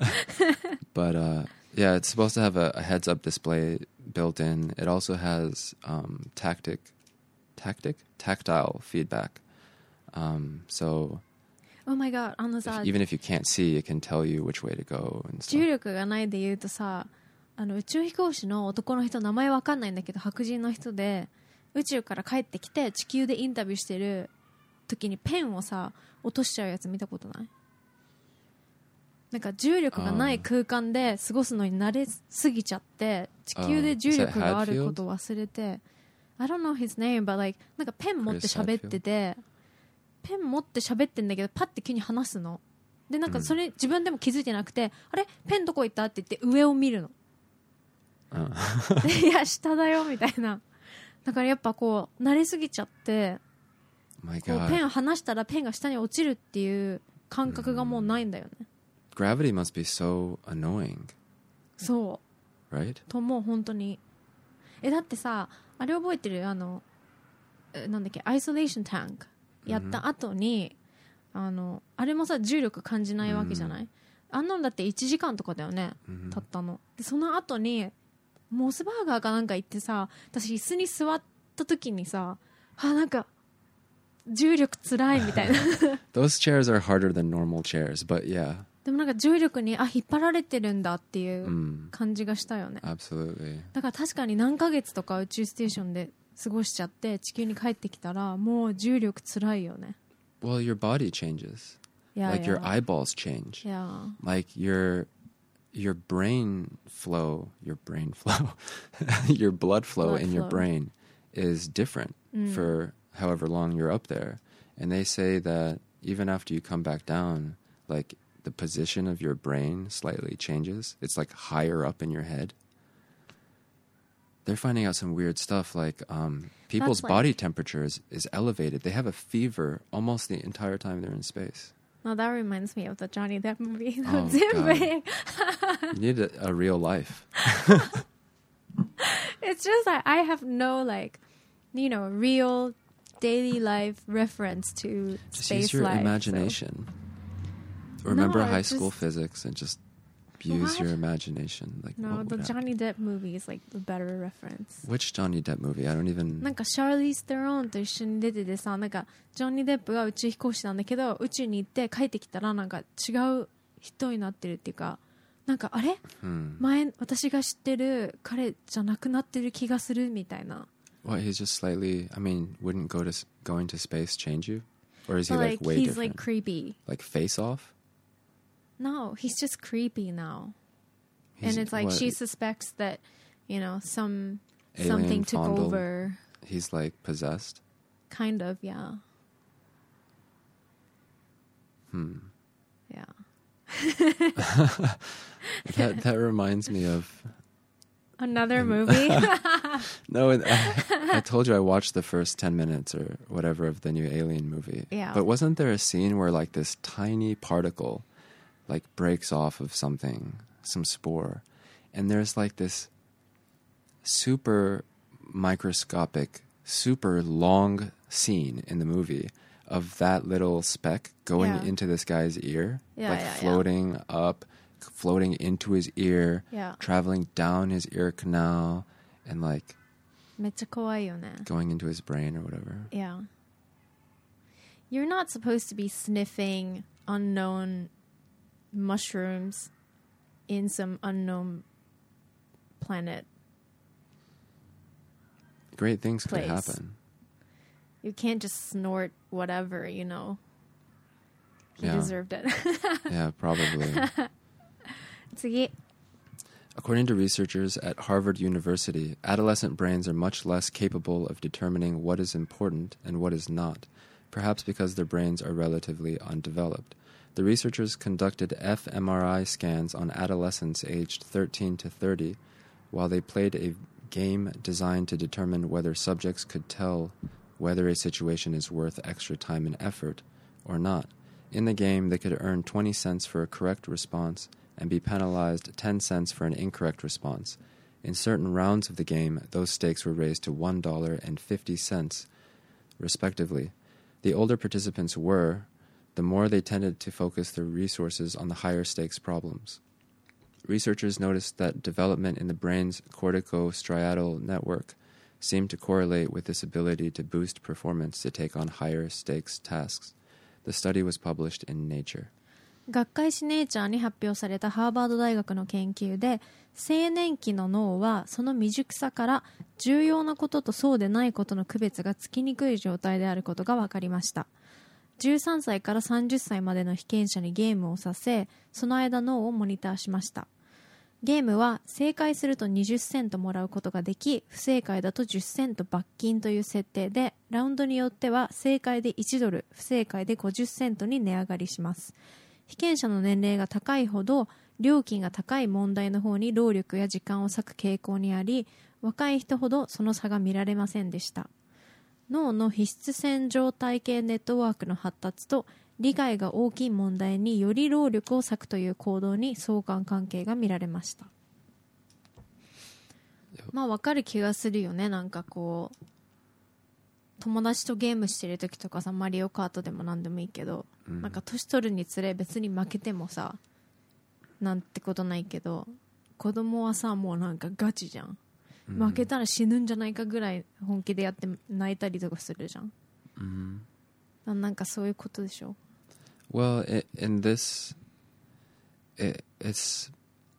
But uh, yeah, it's supposed to have a, a heads-up display built in. It also has um, tactic, tactic, tactile feedback. Um, so Oh my god、 あの if, さ、 even if you can't see, it can tell you which way to go and 重 stuff. 力がないで言うとさ、あの宇宙飛行士の男の人、名前わかんないんだけど白人の人で、宇宙から帰ってきて地球でインタビューしてる時にペンをさ落としちゃうやつ見たことない？なんか重力がない空間で過ごすのに慣れすぎちゃって地球で重力があることを忘れて、I don't know his name but like なんかペン持って喋ってて、ペン持って喋ってんだけどパッて急に話すので、なんかそれ自分でも気づいてなくて、あれペンどこ行ったって言って上を見るの、でいや下だよみたいな。だからやっぱこう慣れすぎちゃって、 My こう God. ペン離したらペンが下に落ちるっていう感覚がもうないんだよね。 Gravity must be so annoying, そ right? うともう本当に。えだってさ、あれ覚えてる？あのえなんだっけ、アイソレーションタンクやった後に、あのあれもさ重力感じないわけじゃない、あんなのだっていちじかんとかだよね、たったので。その後にモスバーガーかなんか行ってさ、私椅子に座った時にさ、あなんか重力つらいみたいな Those chairs are harder than normal chairs, but yeah. でもなんか重力にあ引っ張られてるんだっていう Mm, 感じがしたよね。 absolutely. だから確かに何ヶ月とか宇宙ステーションで過ごしちゃって地球に帰ってきたらもう重力つらいよね。 Well, your body changes. いや Like いや your eyeballs change. いや Like your your brain flow, your brain flow, your blood flow Blood in your flow. brain is different for however long you're up there. And they say that even after you come back down, like the position of your brain slightly changes. It's like higher up in your head. They're finding out some weird stuff like um, people's like- body temperature is, is elevated. They have a fever almost the entire time they're in space. No, that reminds me of the Johnny Depp movie. Oh, 全部 God. You need a, a real life. It's just like I have no like, you know, real daily life reference to Just space use your life. imagination. Remember No, high it's school just- physics and just use What? your imagination. Like So, no, what the would happen? Johnny Depp movie is like the better reference. Which Johnny Depp movie? I don't even. なんかシャーリー・ステローンと一緒に出ててさ、なんかジョニー・デップが宇宙飛行士なんだけど宇宙に行って帰ってきたらなんか違う人になってるっていうか、 なんかあれ、 Hmm. 前私が知ってる彼じゃなくなってる気がするみたいな。 Well, he's just slightly. I mean, wouldn't go to s- going to space change you, or is he But, like, like way he's different? like creepy. Like Face Off. No, he's just creepy now. He's, And it's like what, she suspects that, you know, some alien something took fondle- over. He's like possessed. Kind of, yeah. Hmm. Yeah. That that reminds me of Another movie? no. It, I, I told you I watched the first ten minutes or whatever of the new Alien movie. Yeah. But wasn't there a scene where like this tiny particle, like breaks off of something, some spore, and there's like this super microscopic, super long scene in the movie of that little speck going Yeah. into this guy's ear, Yeah, like yeah, yeah. floating up, floating into his ear, Yeah. traveling down his ear canal, and like めっちゃ怖いよね。 going into his brain or whatever. Yeah. You're not supposed to be sniffing unknown mushrooms in some unknown planet. Great things could Place. happen. You can't just snort whatever, you know. He Yeah. deserved it. Yeah, probably. 次。 According to researchers at Harvard University, adolescent brains are much less capable of determining what is important and what is not, perhaps because their brains are relatively undeveloped. The researchers conducted fMRI scans on adolescents aged thirteen to thirty, while they played a game designed to determine whether subjects could tell whether a situation is worth extra time and effort or not. In the game, they could earn twenty cents for a correct response and be penalized ten cents for an incorrect response. In certain rounds of the game, those stakes were raised to one dollar and fifty cents, respectively. The older participants were, the more they tended to focus their resources on the higher stakes problems. Researchers noticed that development in the brain's corticostriatal network seemed to correlate with this ability to boost performance to take on higher stakes tasks. The study was published in Nature. 学会誌ネイチャーに発表されたハーバード大学の研究で、青年期の脳はその未熟さから重要なこととそうでないことの区別がつきにくい状態であることが分かりました。じゅうさんさいからさんじゅっさいまでの被験者にゲームをさせ、その間脳をモニターしました。ゲームは正解するとにじゅっセントもらうことができ、不正解だとじゅっセント罰金という設定で、ラウンドによっては正解でいちドル、不正解でごじゅっセントに値上がりします。被験者の年齢が高いほど料金が高い問題の方に労力や時間を割く傾向にあり、若い人ほどその差が見られませんでした。脳の皮質線状体系ネットワークの発達と利害が大きい問題により労力を割くという行動に相関関係が見られました。まあ分かる気がするよね。なんかこう友達とゲームしてる時とかさ、マリオカートでも何でもいいけど、うん、なんか年取るにつれ別に負けてもさなんてことないけど、子供はさもうなんかガチじゃん、うん、負けたら死ぬんじゃないかぐらい本気でやって泣いたりとかするじゃん、うん、なんかそういうことでしょ。 Well, it, in this it, it's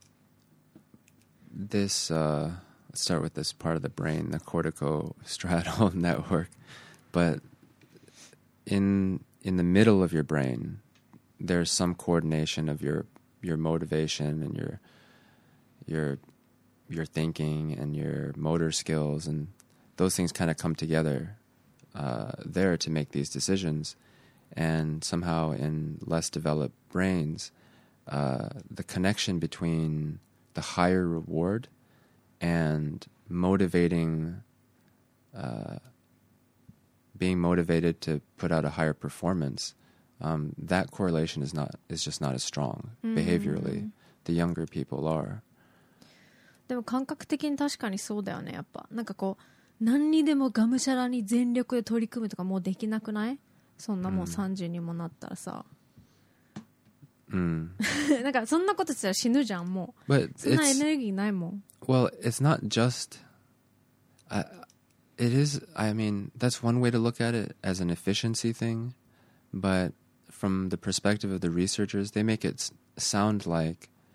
this uh let's start with this part of the brain, the corticostriatal network. But in in the middle of your brain, there's some coordination of your your motivation and your your your thinking and your motor skills, and those things kind of come together uh, there to make these decisions. And somehow in less developed brains, uh, the connection between the higher reward and motivating, uh, being motivated to put out a higher performance, um, that correlation is not is just not as strong behaviorally. The younger people are. でも感覚的に確かにそうだよね。やっぱなんかこう何にでもがむしゃらに全力で取り組むとかもうできなくない？そんなもうさんじゅうにもなったらさ。うん。なんかそんなことしたら死ぬじゃんもう。 But そんなエネルギーないもん。 Well, it's not just. Uh, it is. I mean, that's one way to look at it as an efficiency thing, but from the perspective of the researchers, they make it sound like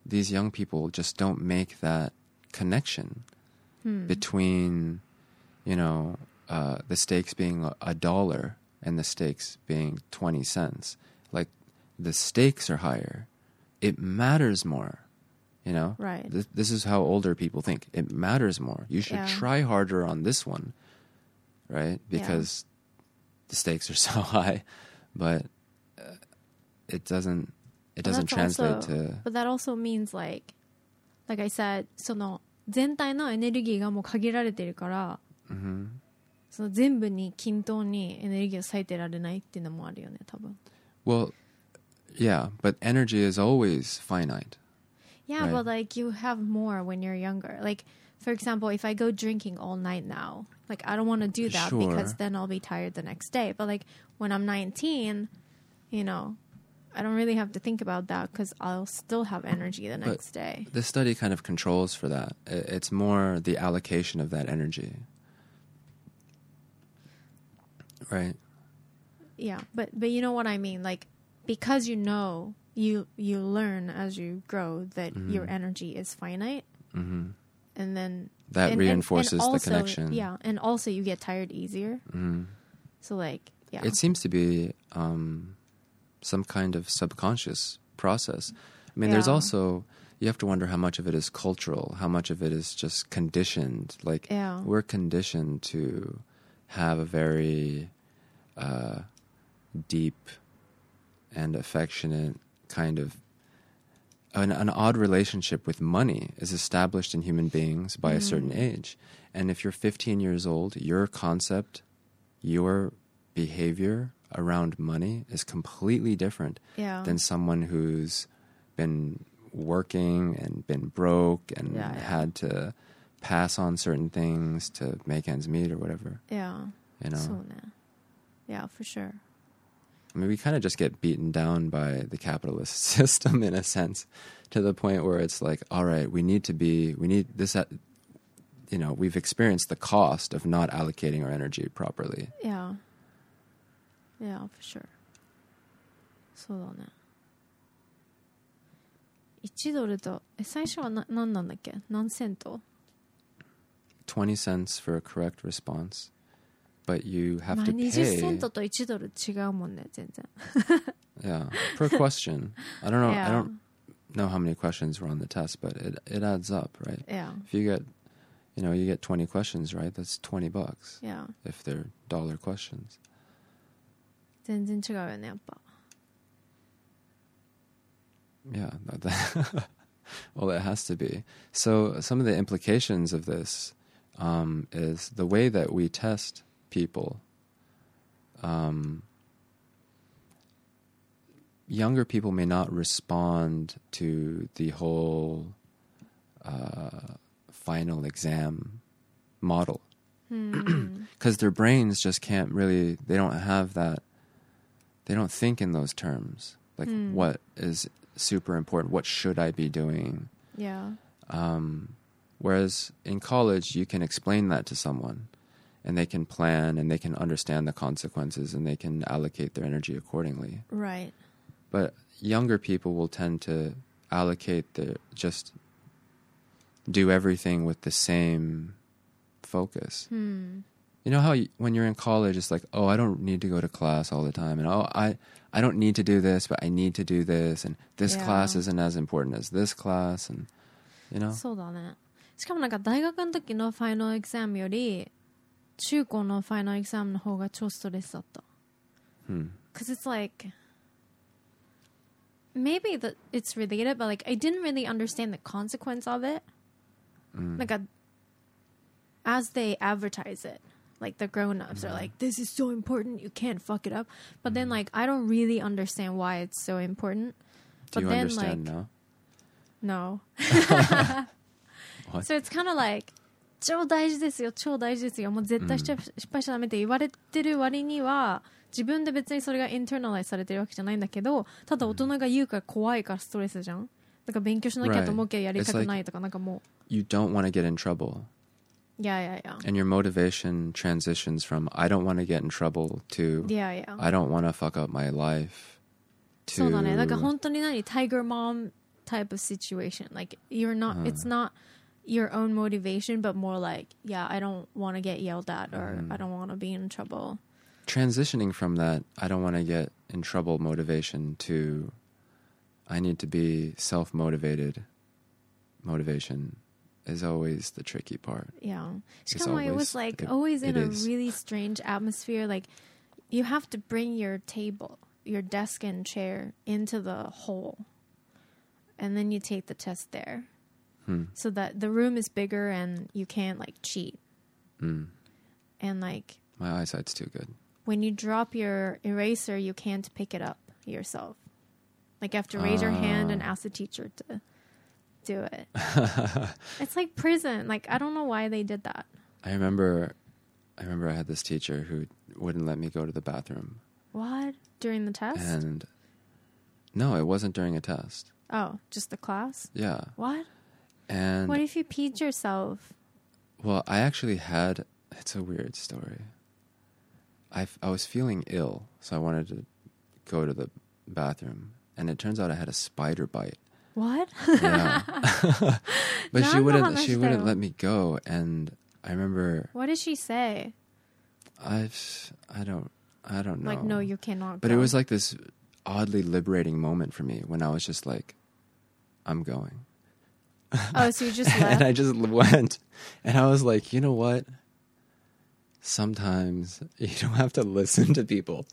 these young people just don't make that connection between, you know, uh, the stakes being a, a dollar and the stakes being twenty cents. Like, the stakes are higher. It matters more, you know? Right. Th- this is how older people think. It matters more. You should Yeah. try harder on this one, right? Because the stakes are so high, but uh, it doesn't it But doesn't that's translate also- to But that also means like, like I said, その全体のエネルギーがもう限られてるから、 mhm. その全部に均等にエネルギーを割いてられないっていうのもあるよね、多分。 Well, yeah, but energy is always finite. Yeah, Right. but like you have more when you're younger. Like, for example, if I go drinking all night now, like I don't want to do that Sure. because then I'll be tired the next day. But like when I'm nineteen, you know, I don't really have to think about that because I'll still have energy the next day. The study kind of controls for that. I- It's more the allocation of that energy. Right? Yeah, but but you know what I mean. Like because you know you you learn as you grow that your energy is finite, Mhm. and then That and- and- reinforces and the also- connection. Yeah, and also you get tired easier. Mhm. So like yeah, It seems to be um, some kind of subconscious process. I mean, there's Yeah. also, you have to wonder how much of it is cultural, how much of it is just conditioned. Like, Yeah. we're conditioned to have a very uh, deep and affectionate kind of, an, an odd relationship with money is established in human beings by a certain age. And if you're fifteen years old, your concept, your behavior around money is completely different yeah. than someone who's been working and been broke and Yeah, yeah. had to pass on certain things to make ends meet or whatever. Yeah. You know, そうね。Yeah, for sure. I mean, we kind of just get beaten down by the capitalist system in a sense, to the point where it's like, all right, we need to be, we need this, at, you know, we've experienced the cost of not allocating our energy properly. Yeah. Yeah, for sure. そうだね。いちドルと、え、最初はな、何なんだっけ？何セント？ twenty cents for a correct response, but you have まあ to にじゅっ pay. セントといちドル違うもんね、全然。 Yeah, per question. I don't know. I Yeah. don't know how many questions were on the test, but it it adds up, right? Yeah. If you get, you know, you get twenty questions right, that's twenty bucks Yeah. if they're dollar questions. 全然違うよね、やっぱ。 Yeah, that, that well, it has to be. So some of the implications of this um, is the way that we test people. Um, younger people may not respond to the whole uh, final exam model because their brains just can't really, they don't have that, they don't think in those terms. Like, what is super important? What should I be doing? Yeah. Um, whereas in college, you can explain that to someone and they can plan and they can understand the consequences and they can allocate their energy accordingly. Right. But younger people will tend to allocate their, just do everything with the same focus. Hmm. You know how you, when you're in college, it's like, oh, I don't need to go to class all the time. And oh, I, I don't need to do this, but I need to do this. And this Yeah. class isn't as important as this class. And, you know? そうだね。しかもなんか大学の時のファイナルエグザムより中高のファイナルエグザムの方が超ストレスだった。 Hmm. Because it's like maybe that it's related, but like I didn't really understand the consequence of it. Like a, as they advertise it, like the grown-ups are like, this is so important, you can't fuck it up. But then like I don't really understand why it's so important. Do But you then understand like now? no. What? So it's kind of like 超大事ですよ超大事ですよもう絶対しちゃ、失敗しちゃダメって言われてる割には自分で別にそれがインターナライズされてるわけじゃないんだけどただ大人が言うから怖いからストレスじゃんだから勉強しなきゃと思うけどやりたくないとかなんかもう You don't want to get in trouble. Yeah, yeah, yeah. And your motivation transitions from I don't want to get in trouble to Yeah, yeah. I don't want to fuck up my life そうだね。だから to 本当に何タイガーマン type of situation. Like you're not, uh. it's not your own motivation, but more like, yeah, I don't want to get yelled at or mm. I don't want to be in trouble. Transitioning from that, I don't want to get in trouble motivation to, I need to be self-motivated motivation is always the tricky part. Yeah. しかも it was like it, always in a is. really strange atmosphere. Like you have to bring your table, your desk and chair into the hall. And then you take the test there. Hmm. So that the room is bigger and you can't like cheat. Mm. And like my eyesight's too good. When you drop your eraser, you can't pick it up yourself. Like you have to raise uh. your hand and ask the teacher to do it. It's like prison. Like I don't know why they did that. I remember I remember I had this teacher who wouldn't let me go to the bathroom. What? During the test? And no, it wasn't during a test. Oh, just the class? Yeah. What? And what if you peed yourself? Well, I actually had, it's a weird story. I, I was feeling ill, so I wanted to go to the bathroom. And it turns out I had a spider bite. What? Yeah. But she wouldn't she wouldn't let me go, and I remember. What did she say? I I don't I don't know. Like no, you cannot But go. It was like this oddly liberating moment for me when I was just like, I'm going. Oh, so you just left? And I just went, and I was like, you know what? Sometimes you don't have to listen to people.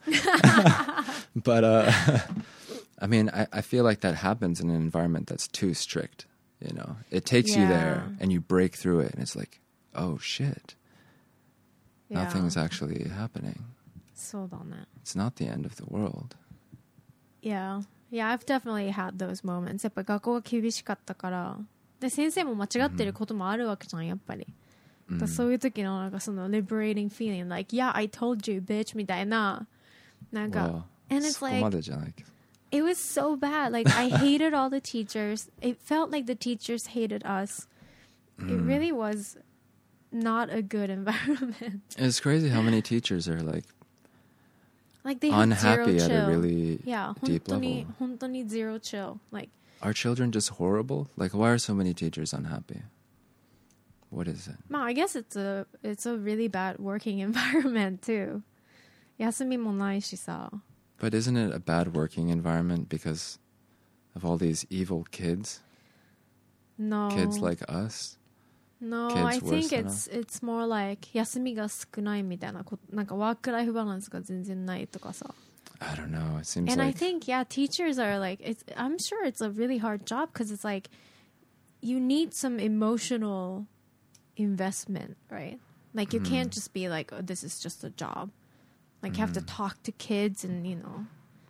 But uh I mean, I, I feel like that happens in an environment that's too strict, you know. It takes yeah. you there, and you break through it, and it's like, oh, shit. Yeah. Nothing's actually happening. So done. It's not the end of the world. Yeah. Yeah, I've definitely had those moments. やっぱ学校が厳しかったから。で、先生も間違ってることもあるわけじゃん、やっぱり。Mm. だそういう時の、なんかその liberating feeling, like, yeah, I told you, bitch, みたいな。なんか、well, and it's like, そこまでじゃないけど。It was so bad. Like, I hated all the teachers. It felt like the teachers hated us. Mm. It really was not a good environment. It's crazy how many teachers are, like, like they have unhappy zero at chill. a really yeah, deep hontoni, level. Hontoni zero chill. Like, are children just horrible? Like, why are so many teachers unhappy? What is it? Ma, I guess it's a, it's a really bad working environment, too. Yasumi mo nai shi sa. But isn't it a bad working environment because of all these evil kids? No. Kids like us? No, kids I think it's us? it's more like 休みが少ないみたいなこと、なんかワークライフバランスが全然ないとかさ。 I don't know. It seems and like... I think, yeah, teachers are like, it's, I'm sure it's a really hard job because it's like, you need some emotional investment, right? Like, you mm. can't just be like, oh, this is just a job. Like, you have to talk to kids and, you know.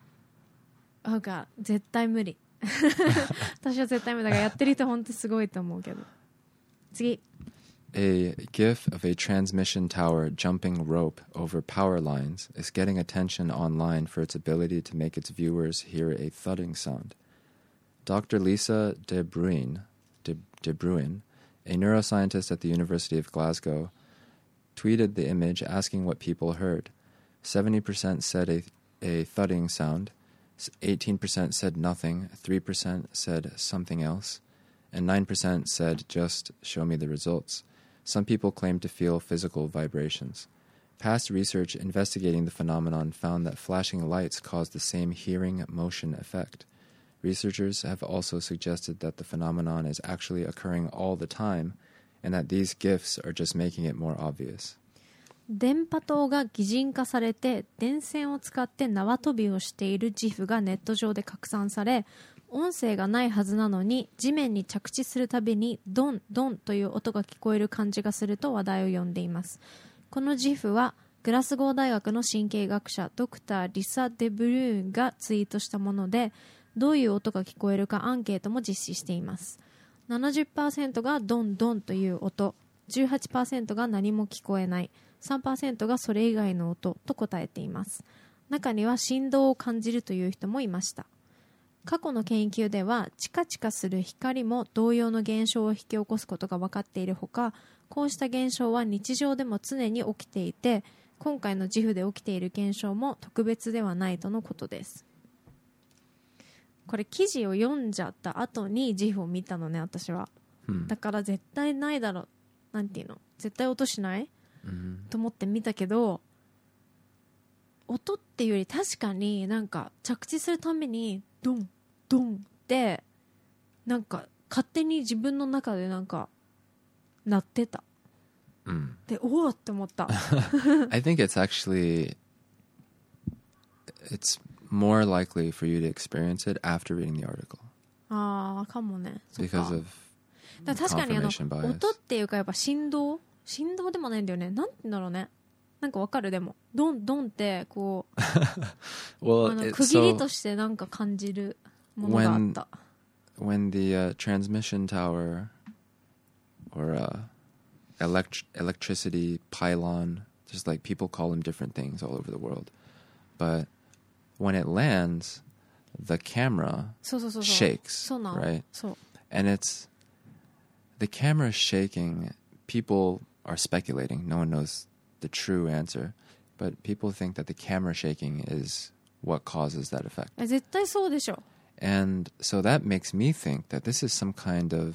Oh, God. 絶対無理。私は絶対無理。だからやってる人本当すごいと思うけど。次。 A GIF of a transmission tower jumping rope over power lines is getting attention online for its ability to make its viewers hear a thudding sound. Doctor Lisa De Bruin, De, De Bruin, a neuroscientist at the University of Glasgow, tweeted the image asking what people heard. seventy percent said a, a thudding sound, eighteen percent said nothing, three percent said something else, and nine percent said just show me the results. Some people claim to feel physical vibrations. Past research investigating the phenomenon found that flashing lights cause the same hearing motion effect. Researchers have also suggested that the phenomenon is actually occurring all the time, and that these GIFs are just making it more obvious. 電波塔が擬人化されて電線を使って縄跳びをしているジフがネット上で拡散され、音声がないはずなのに地面に着地するたびにドンドンという音が聞こえる感じがすると話題を呼んでいます。このジフはグラスゴー大学の神経学者ドクターリサ・デブルーンがツイートしたもので、どういう音が聞こえるかアンケートも実施しています。 ななじゅっパーセント がドンドンという音、 じゅうはちパーセント が何も聞こえない、 さんパーセント がそれ以外の音と答えています。中には振動を感じるという人もいました。過去の研究ではチカチカする光も同様の現象を引き起こすことが分かっているほか、こうした現象は日常でも常に起きていて、今回のジフで起きている現象も特別ではないとのことです。 これ記事を読んじゃった後にジフを見たのね私は、 うん、 だから絶対ないだろうなんていうの絶対音しない、 うん、 と思って見たけど音っていうより確かになんか着地するためにドンドンってなんか勝手に自分の中でなんか鳴ってた、 うん、 でおおって思った。 I think it's actually it's more likely for you to experience it after reading the article. ああかもね。 Because of だ確かにあの confirmation bias. 音っていうかやっぱ振動振動でもないんだよね。なんて言うんだろうね。なんかわかるでもドンドンってこう well, あの it, 区切り so としてなんか感じるものがあった。 when, when the、uh, transmission tower or uh, elect- electricity pylon, just like people call them different things all over the world, but when it lands, the camera そうそうそうそう shakes, そうなの right? そう And it's the camera shaking. People are speculating. No one knows the true answer, but people think that the camera shaking is what causes that effect. え絶対そうでしょ。 And so that makes me think that this is some kind of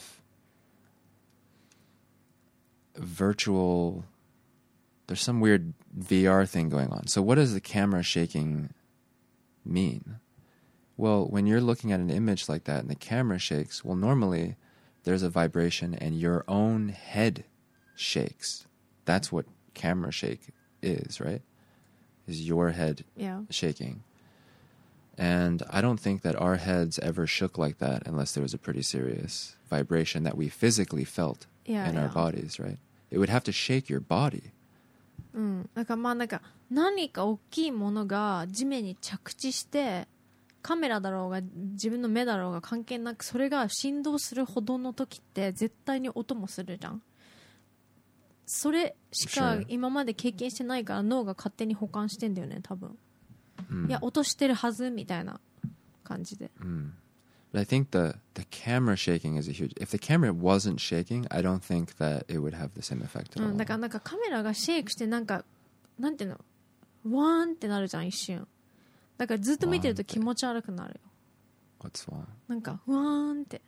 virtual, there's some weird V R thing going on. So what does the camera shaking mean? Well, when you're looking at an image like that and the camera shakes, well, normally there's a vibration and your own head shakes. That's what camera shake is, right? Is your head Yeah. shaking. And I don't think that our heads ever shook like that unless there was a pretty serious vibration that we physically felt Yeah, in yeah. our bodies, right? It would have to shake your body. うん、だからまあなんか何か大きいものが地面に着地してカメラだろうが自分の目だろうが関係なくそれが振動するほどの時って絶対に音もするじゃん。それしか Sure. 今まで経験してないから脳が勝手に保管してんだよね多分、 Mm. いや音してるはずみたいな感じで、 Mm. But I think the, the camera shaking is a huge... If the camera wasn't shaking, I don't think that it would have the same effect at う all. ん、だからなんかカメラがシェイクしてなんかなんていうのワーンってなるじゃん一瞬。だからずっと見てると気持ち悪くなるよ。 What's wrong? なんかワーンって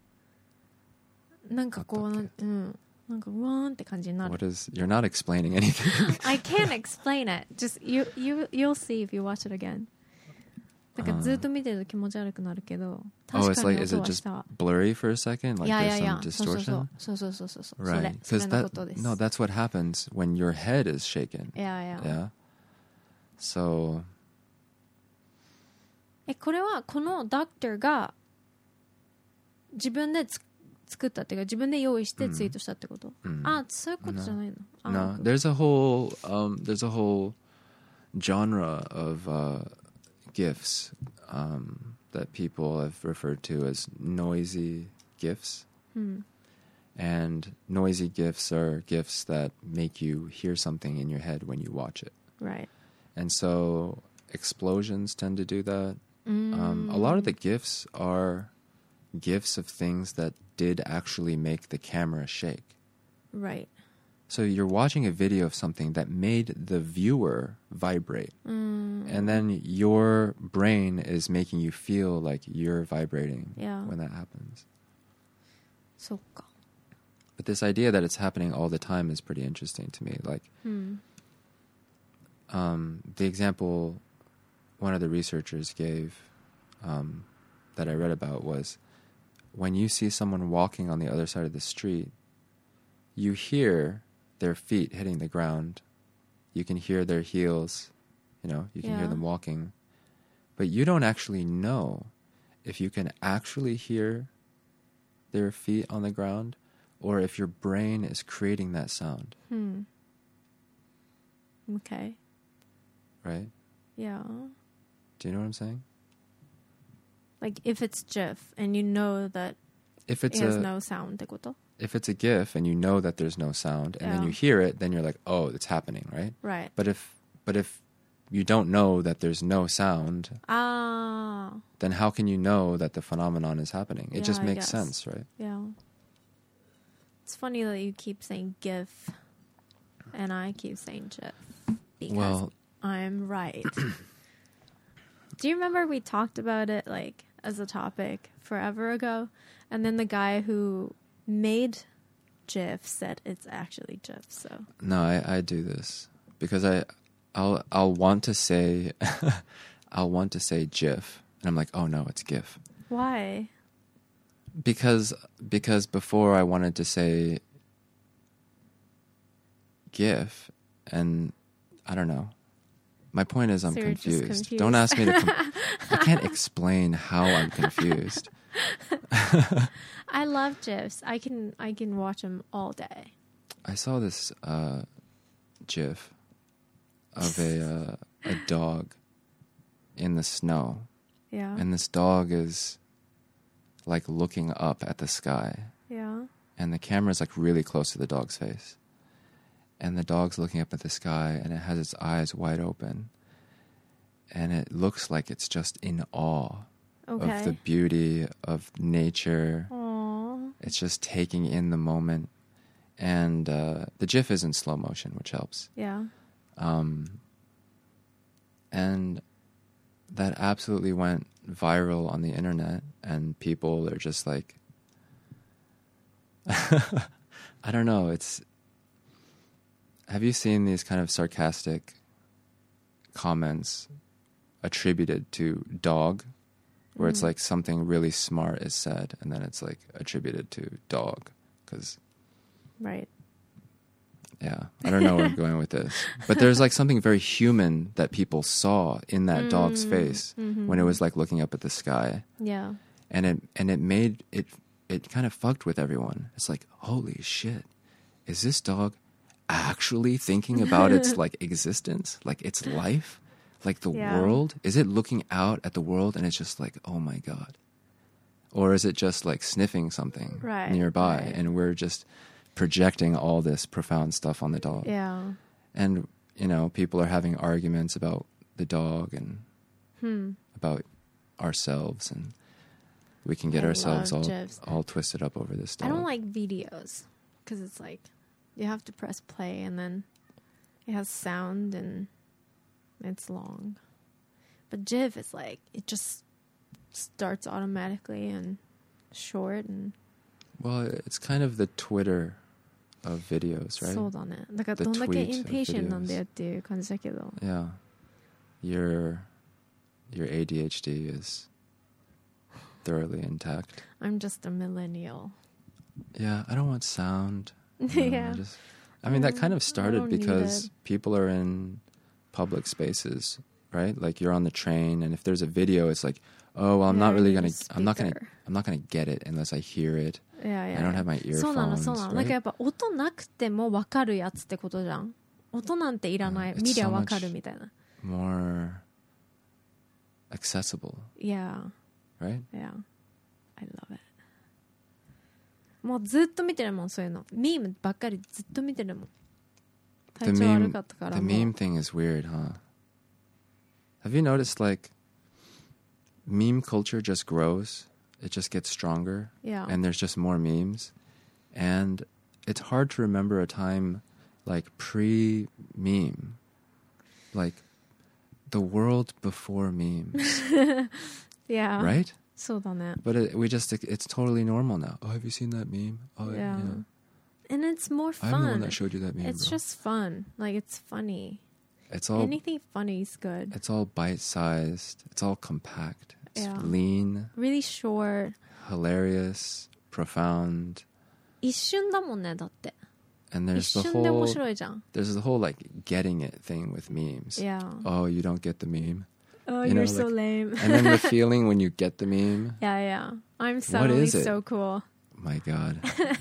なんかこうあったっなんうんなんかワーンって感じになる。 What is... You're not explaining anything. I can't explain it. Just you you you'll see if you watch it again. だからずっと見てると気持ち悪くなるけど、 Oh, 確 it's かに like... Is 音 it はし just た。 blurry for a second? Like いやい there's やい some や、そうそう distortion? そうそうそうそうそう。そ Right. れそ Because れのこ that... とです。 No, that's what happens when your head is shaken. いやいや。 Yeah? So... えこれはこのドクターが自分でつ作ったっていうか自分で用意してツイートしたってこと、 うん、 あそういうことじゃないの、 No, there's a whole um, there's a whole genre of uh, GIFs um, that people have referred to as noisy GIFs. うん、 And noisy GIFs are GIFs that make you hear something in your head when you watch it. Right. And so explosions tend to do that. Um, a lot of the GIFs are GIFs of things that did actually make the camera shake. Right. So you're watching a video of something that made the viewer vibrate. Mm. And then your brain is making you feel like you're vibrating Yeah. when that happens. そっか。 But this idea that it's happening all the time is pretty interesting to me. Like, うん。 um, the example one of the researchers gave um, that I read about was when you see someone walking on the other side of the street, you hear their feet hitting the ground. You can hear their heels, you know, you can Yeah. hear them walking. But you don't actually know if you can actually hear their feet on the ground or if your brain is creating that sound. うん。Okay. Right? Yeah. Do you know what I'm saying? Like if it's GIF and you know that If it it's has a no sound ってこと if it's a GIF and you know that there's no sound and then Yeah. you hear it, then you're like, oh, it's happening, right? Right. But if but if you don't know that there's no sound, ああ。 then how can you know that the phenomenon is happening? It Yeah, just I makes guess. sense, right? Yeah. It's funny that you keep saying GIF and I keep saying GIF because Well- I'm right. Do you remember we talked about it like as a topic forever ago, and then the guy who made GIF said it's actually GIF. So No, I, I do this because I, I'll I'll want to say, I'll want to say GIF, and I'm like, oh no, it's GIF. why? Because because before I wanted to say GIF, and I don't know. My point is I'm So you're just confused. confused. Don't ask me to. Com- I can't explain how I'm confused. I love GIFs. I can I can watch them all day. I saw this uh, GIF of a uh, a dog in the snow, Yeah. and this dog is like looking up at the sky, yeah. and the camera's like really close to the dog's face, and the dog's looking up at the sky, and it has its eyes wide open, and it looks like it's just in awe Okay. of the beauty of nature. Aww. It's just taking in the moment, and uh, the GIF is in slow motion, which helps. Yeah. Um, and that absolutely went viral on the internet, and people are just like, I don't know. It's, have you seen these kind of sarcastic comments attributed to dog, where it's Mhm. like something really smart is said, and then it's like attributed to dog? Because Right. yeah, I don't know where I'm going with this. But there's like something very human that people saw in that dog's Mm, face mhm. when it was like looking up at the sky. Yeah. And it and it made it it kind of fucked with everyone. It's like, holy shit. Is this dog actually thinking about its like existence? Like its life? Like the Yeah. world? Is it looking out at the world and it's just like, oh my God? Or is it just like sniffing something Right, nearby right. and we're just projecting all this profound stuff on the dog? Yeah. And, you know, people are having arguments about the dog and Hmm. about ourselves, and we can get I ourselves love all GIFs. all twisted up over this dog. I don't like videos because it's like you have to press play and then it has sound and it's long. But GIF is like it just starts automatically and short and Well, it's kind of the Twitter of videos, right? そうだね。だから The どんだけ tweet of impatient なんだよっていう感じだけど。 Yeah. Your your A D H D is thoroughly intact. I'm just a millennial. Yeah, I don't want sound. you know, I Yeah. just I mean that kind of I started don't need because it. people are in public spaces, right? Like you're on the train and if there's a video it's like, "Oh, well, I'm Yeah, not I really need going a to I'm not going to speaker. I'm not going to get it unless I hear it. Yeah, yeah, I don't yeah. have my そうなの earphones." そうなの。なんか right? やっぱ音なくても分かるやつってことじゃん。音なんていらない。 Yeah, it's 見りゃ so 分か much るみたいな。 More accessible, Yeah, right? yeah. I love it. もうずっと見てるもん、そういうの。ミームばっかりずっと見てるもん。 The 体調悪 meme かったから the もう meme thing is weird, huh? Have you noticed like meme culture just grows? It just gets stronger. Yeah. And there's just more memes. And it's hard to remember a time like pre-meme. Like the world before memes, Yeah. right? そうだね。 But it, we just, it's totally normal now. Oh, have you seen that meme? Oh, Yeah. yeah. And it's more I'm the one fun. that showed you that meme, It's bro. just fun. Like, it's funny. It's all, Anything funny is good. it's all bite-sized. It's all compact. It's Yeah. lean, Really short. hilarious, profound. 一瞬だもんね、だって。 And 一 there's the 瞬で面 whole, 白いじゃん。 there's the whole like getting it thing with memes. Yeah. Oh, you don't get the meme? Oh, you you're know, so like- lame. And then the feeling when you get the meme. Yeah, yeah. I'm suddenly is it? so cool. My God.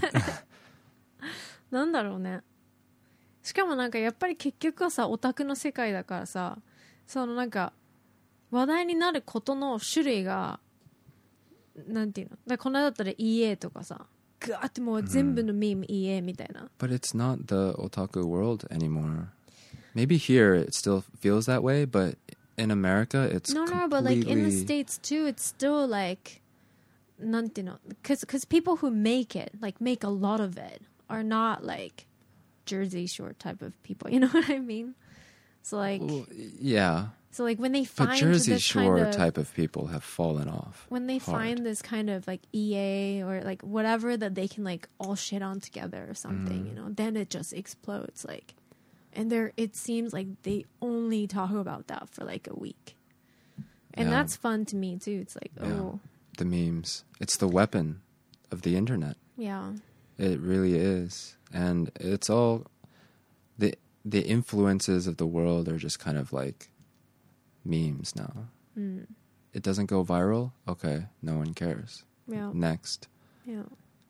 なんだろうね。しかもなんかやっぱり結局はさ、オタクの世界だからさ、そのなんか、話題になることの種類が、なんていうの、だからこの間だったら イーエー とかさ、ガーってもう全部のミーム イーエー みたいな。 But it's not the otaku world anymore. Maybe here it still feels that way, but in America it's No, completely... no, but like in the States too, it's still like, なんていうの、because because people who make it, like make a lot of it, are not like Jersey Shore type of people. You know what I mean? So like, Well, yeah. So like when they But find Jersey this Shore kind of, type of people have fallen off. when they hard. find this kind of like E A or like whatever that they can like all shit on together or something, Mm. you know, then it just explodes. Like, and there, it seems like they only talk about that for like a week. And Yeah. that's fun to me too. It's like, Yeah. oh, The memes. It's the weapon of the internet. yeah. It really is. And it's all the the influences of the world are just kind of like memes now. Mm. It doesn't go viral? Okay, no one cares. Yeah. Next. Yeah.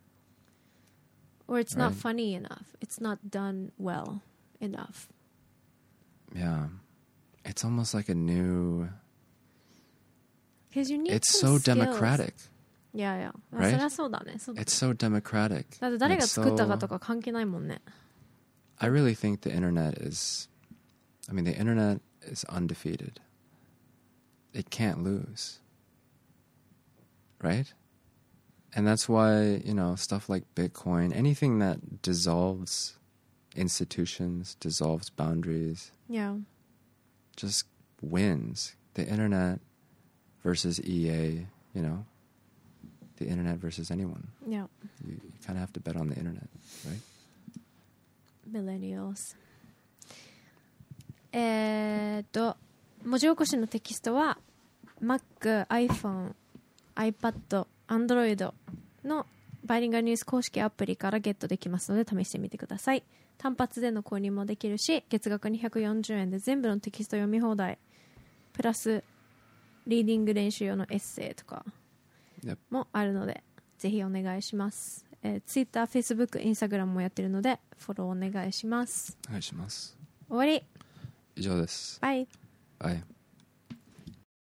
Or it's not Right. funny enough. It's not done well enough. Yeah. It's almost like a new Because you need It's some so skills. democratic. いやいや、 Right? そりゃそうだね。そうだ It's so democratic. だって誰が It's 作ったか so- とか関係ないもんね。 I really think the internet is I mean the internet is undefeated. It can't lose. Right? And that's why, you know, stuff like Bitcoin, anything that dissolves institutions, dissolves boundaries, いや、 just wins. The internet versus E A, you know, the internet versus anyone. いや、 You, you kind of have to bet on the internet, right? Millennials。えーっと、文字起こしのテキストは Mac、iPhone、iPad、Android のバイリンガルニュース公式アプリからゲットできますので試してみてください。単発での購入もできるし、月額にひゃくよんじゅうえんで全部のテキスト読み放題、プラスリーディング練習用のエッセイとか Yep. もあるので、ぜひお願いします。えー、Twitter、Facebook、Instagram もやってるのでフォローお願いします。 お願いします。 終わり。 以上です。 バイ。 バイ。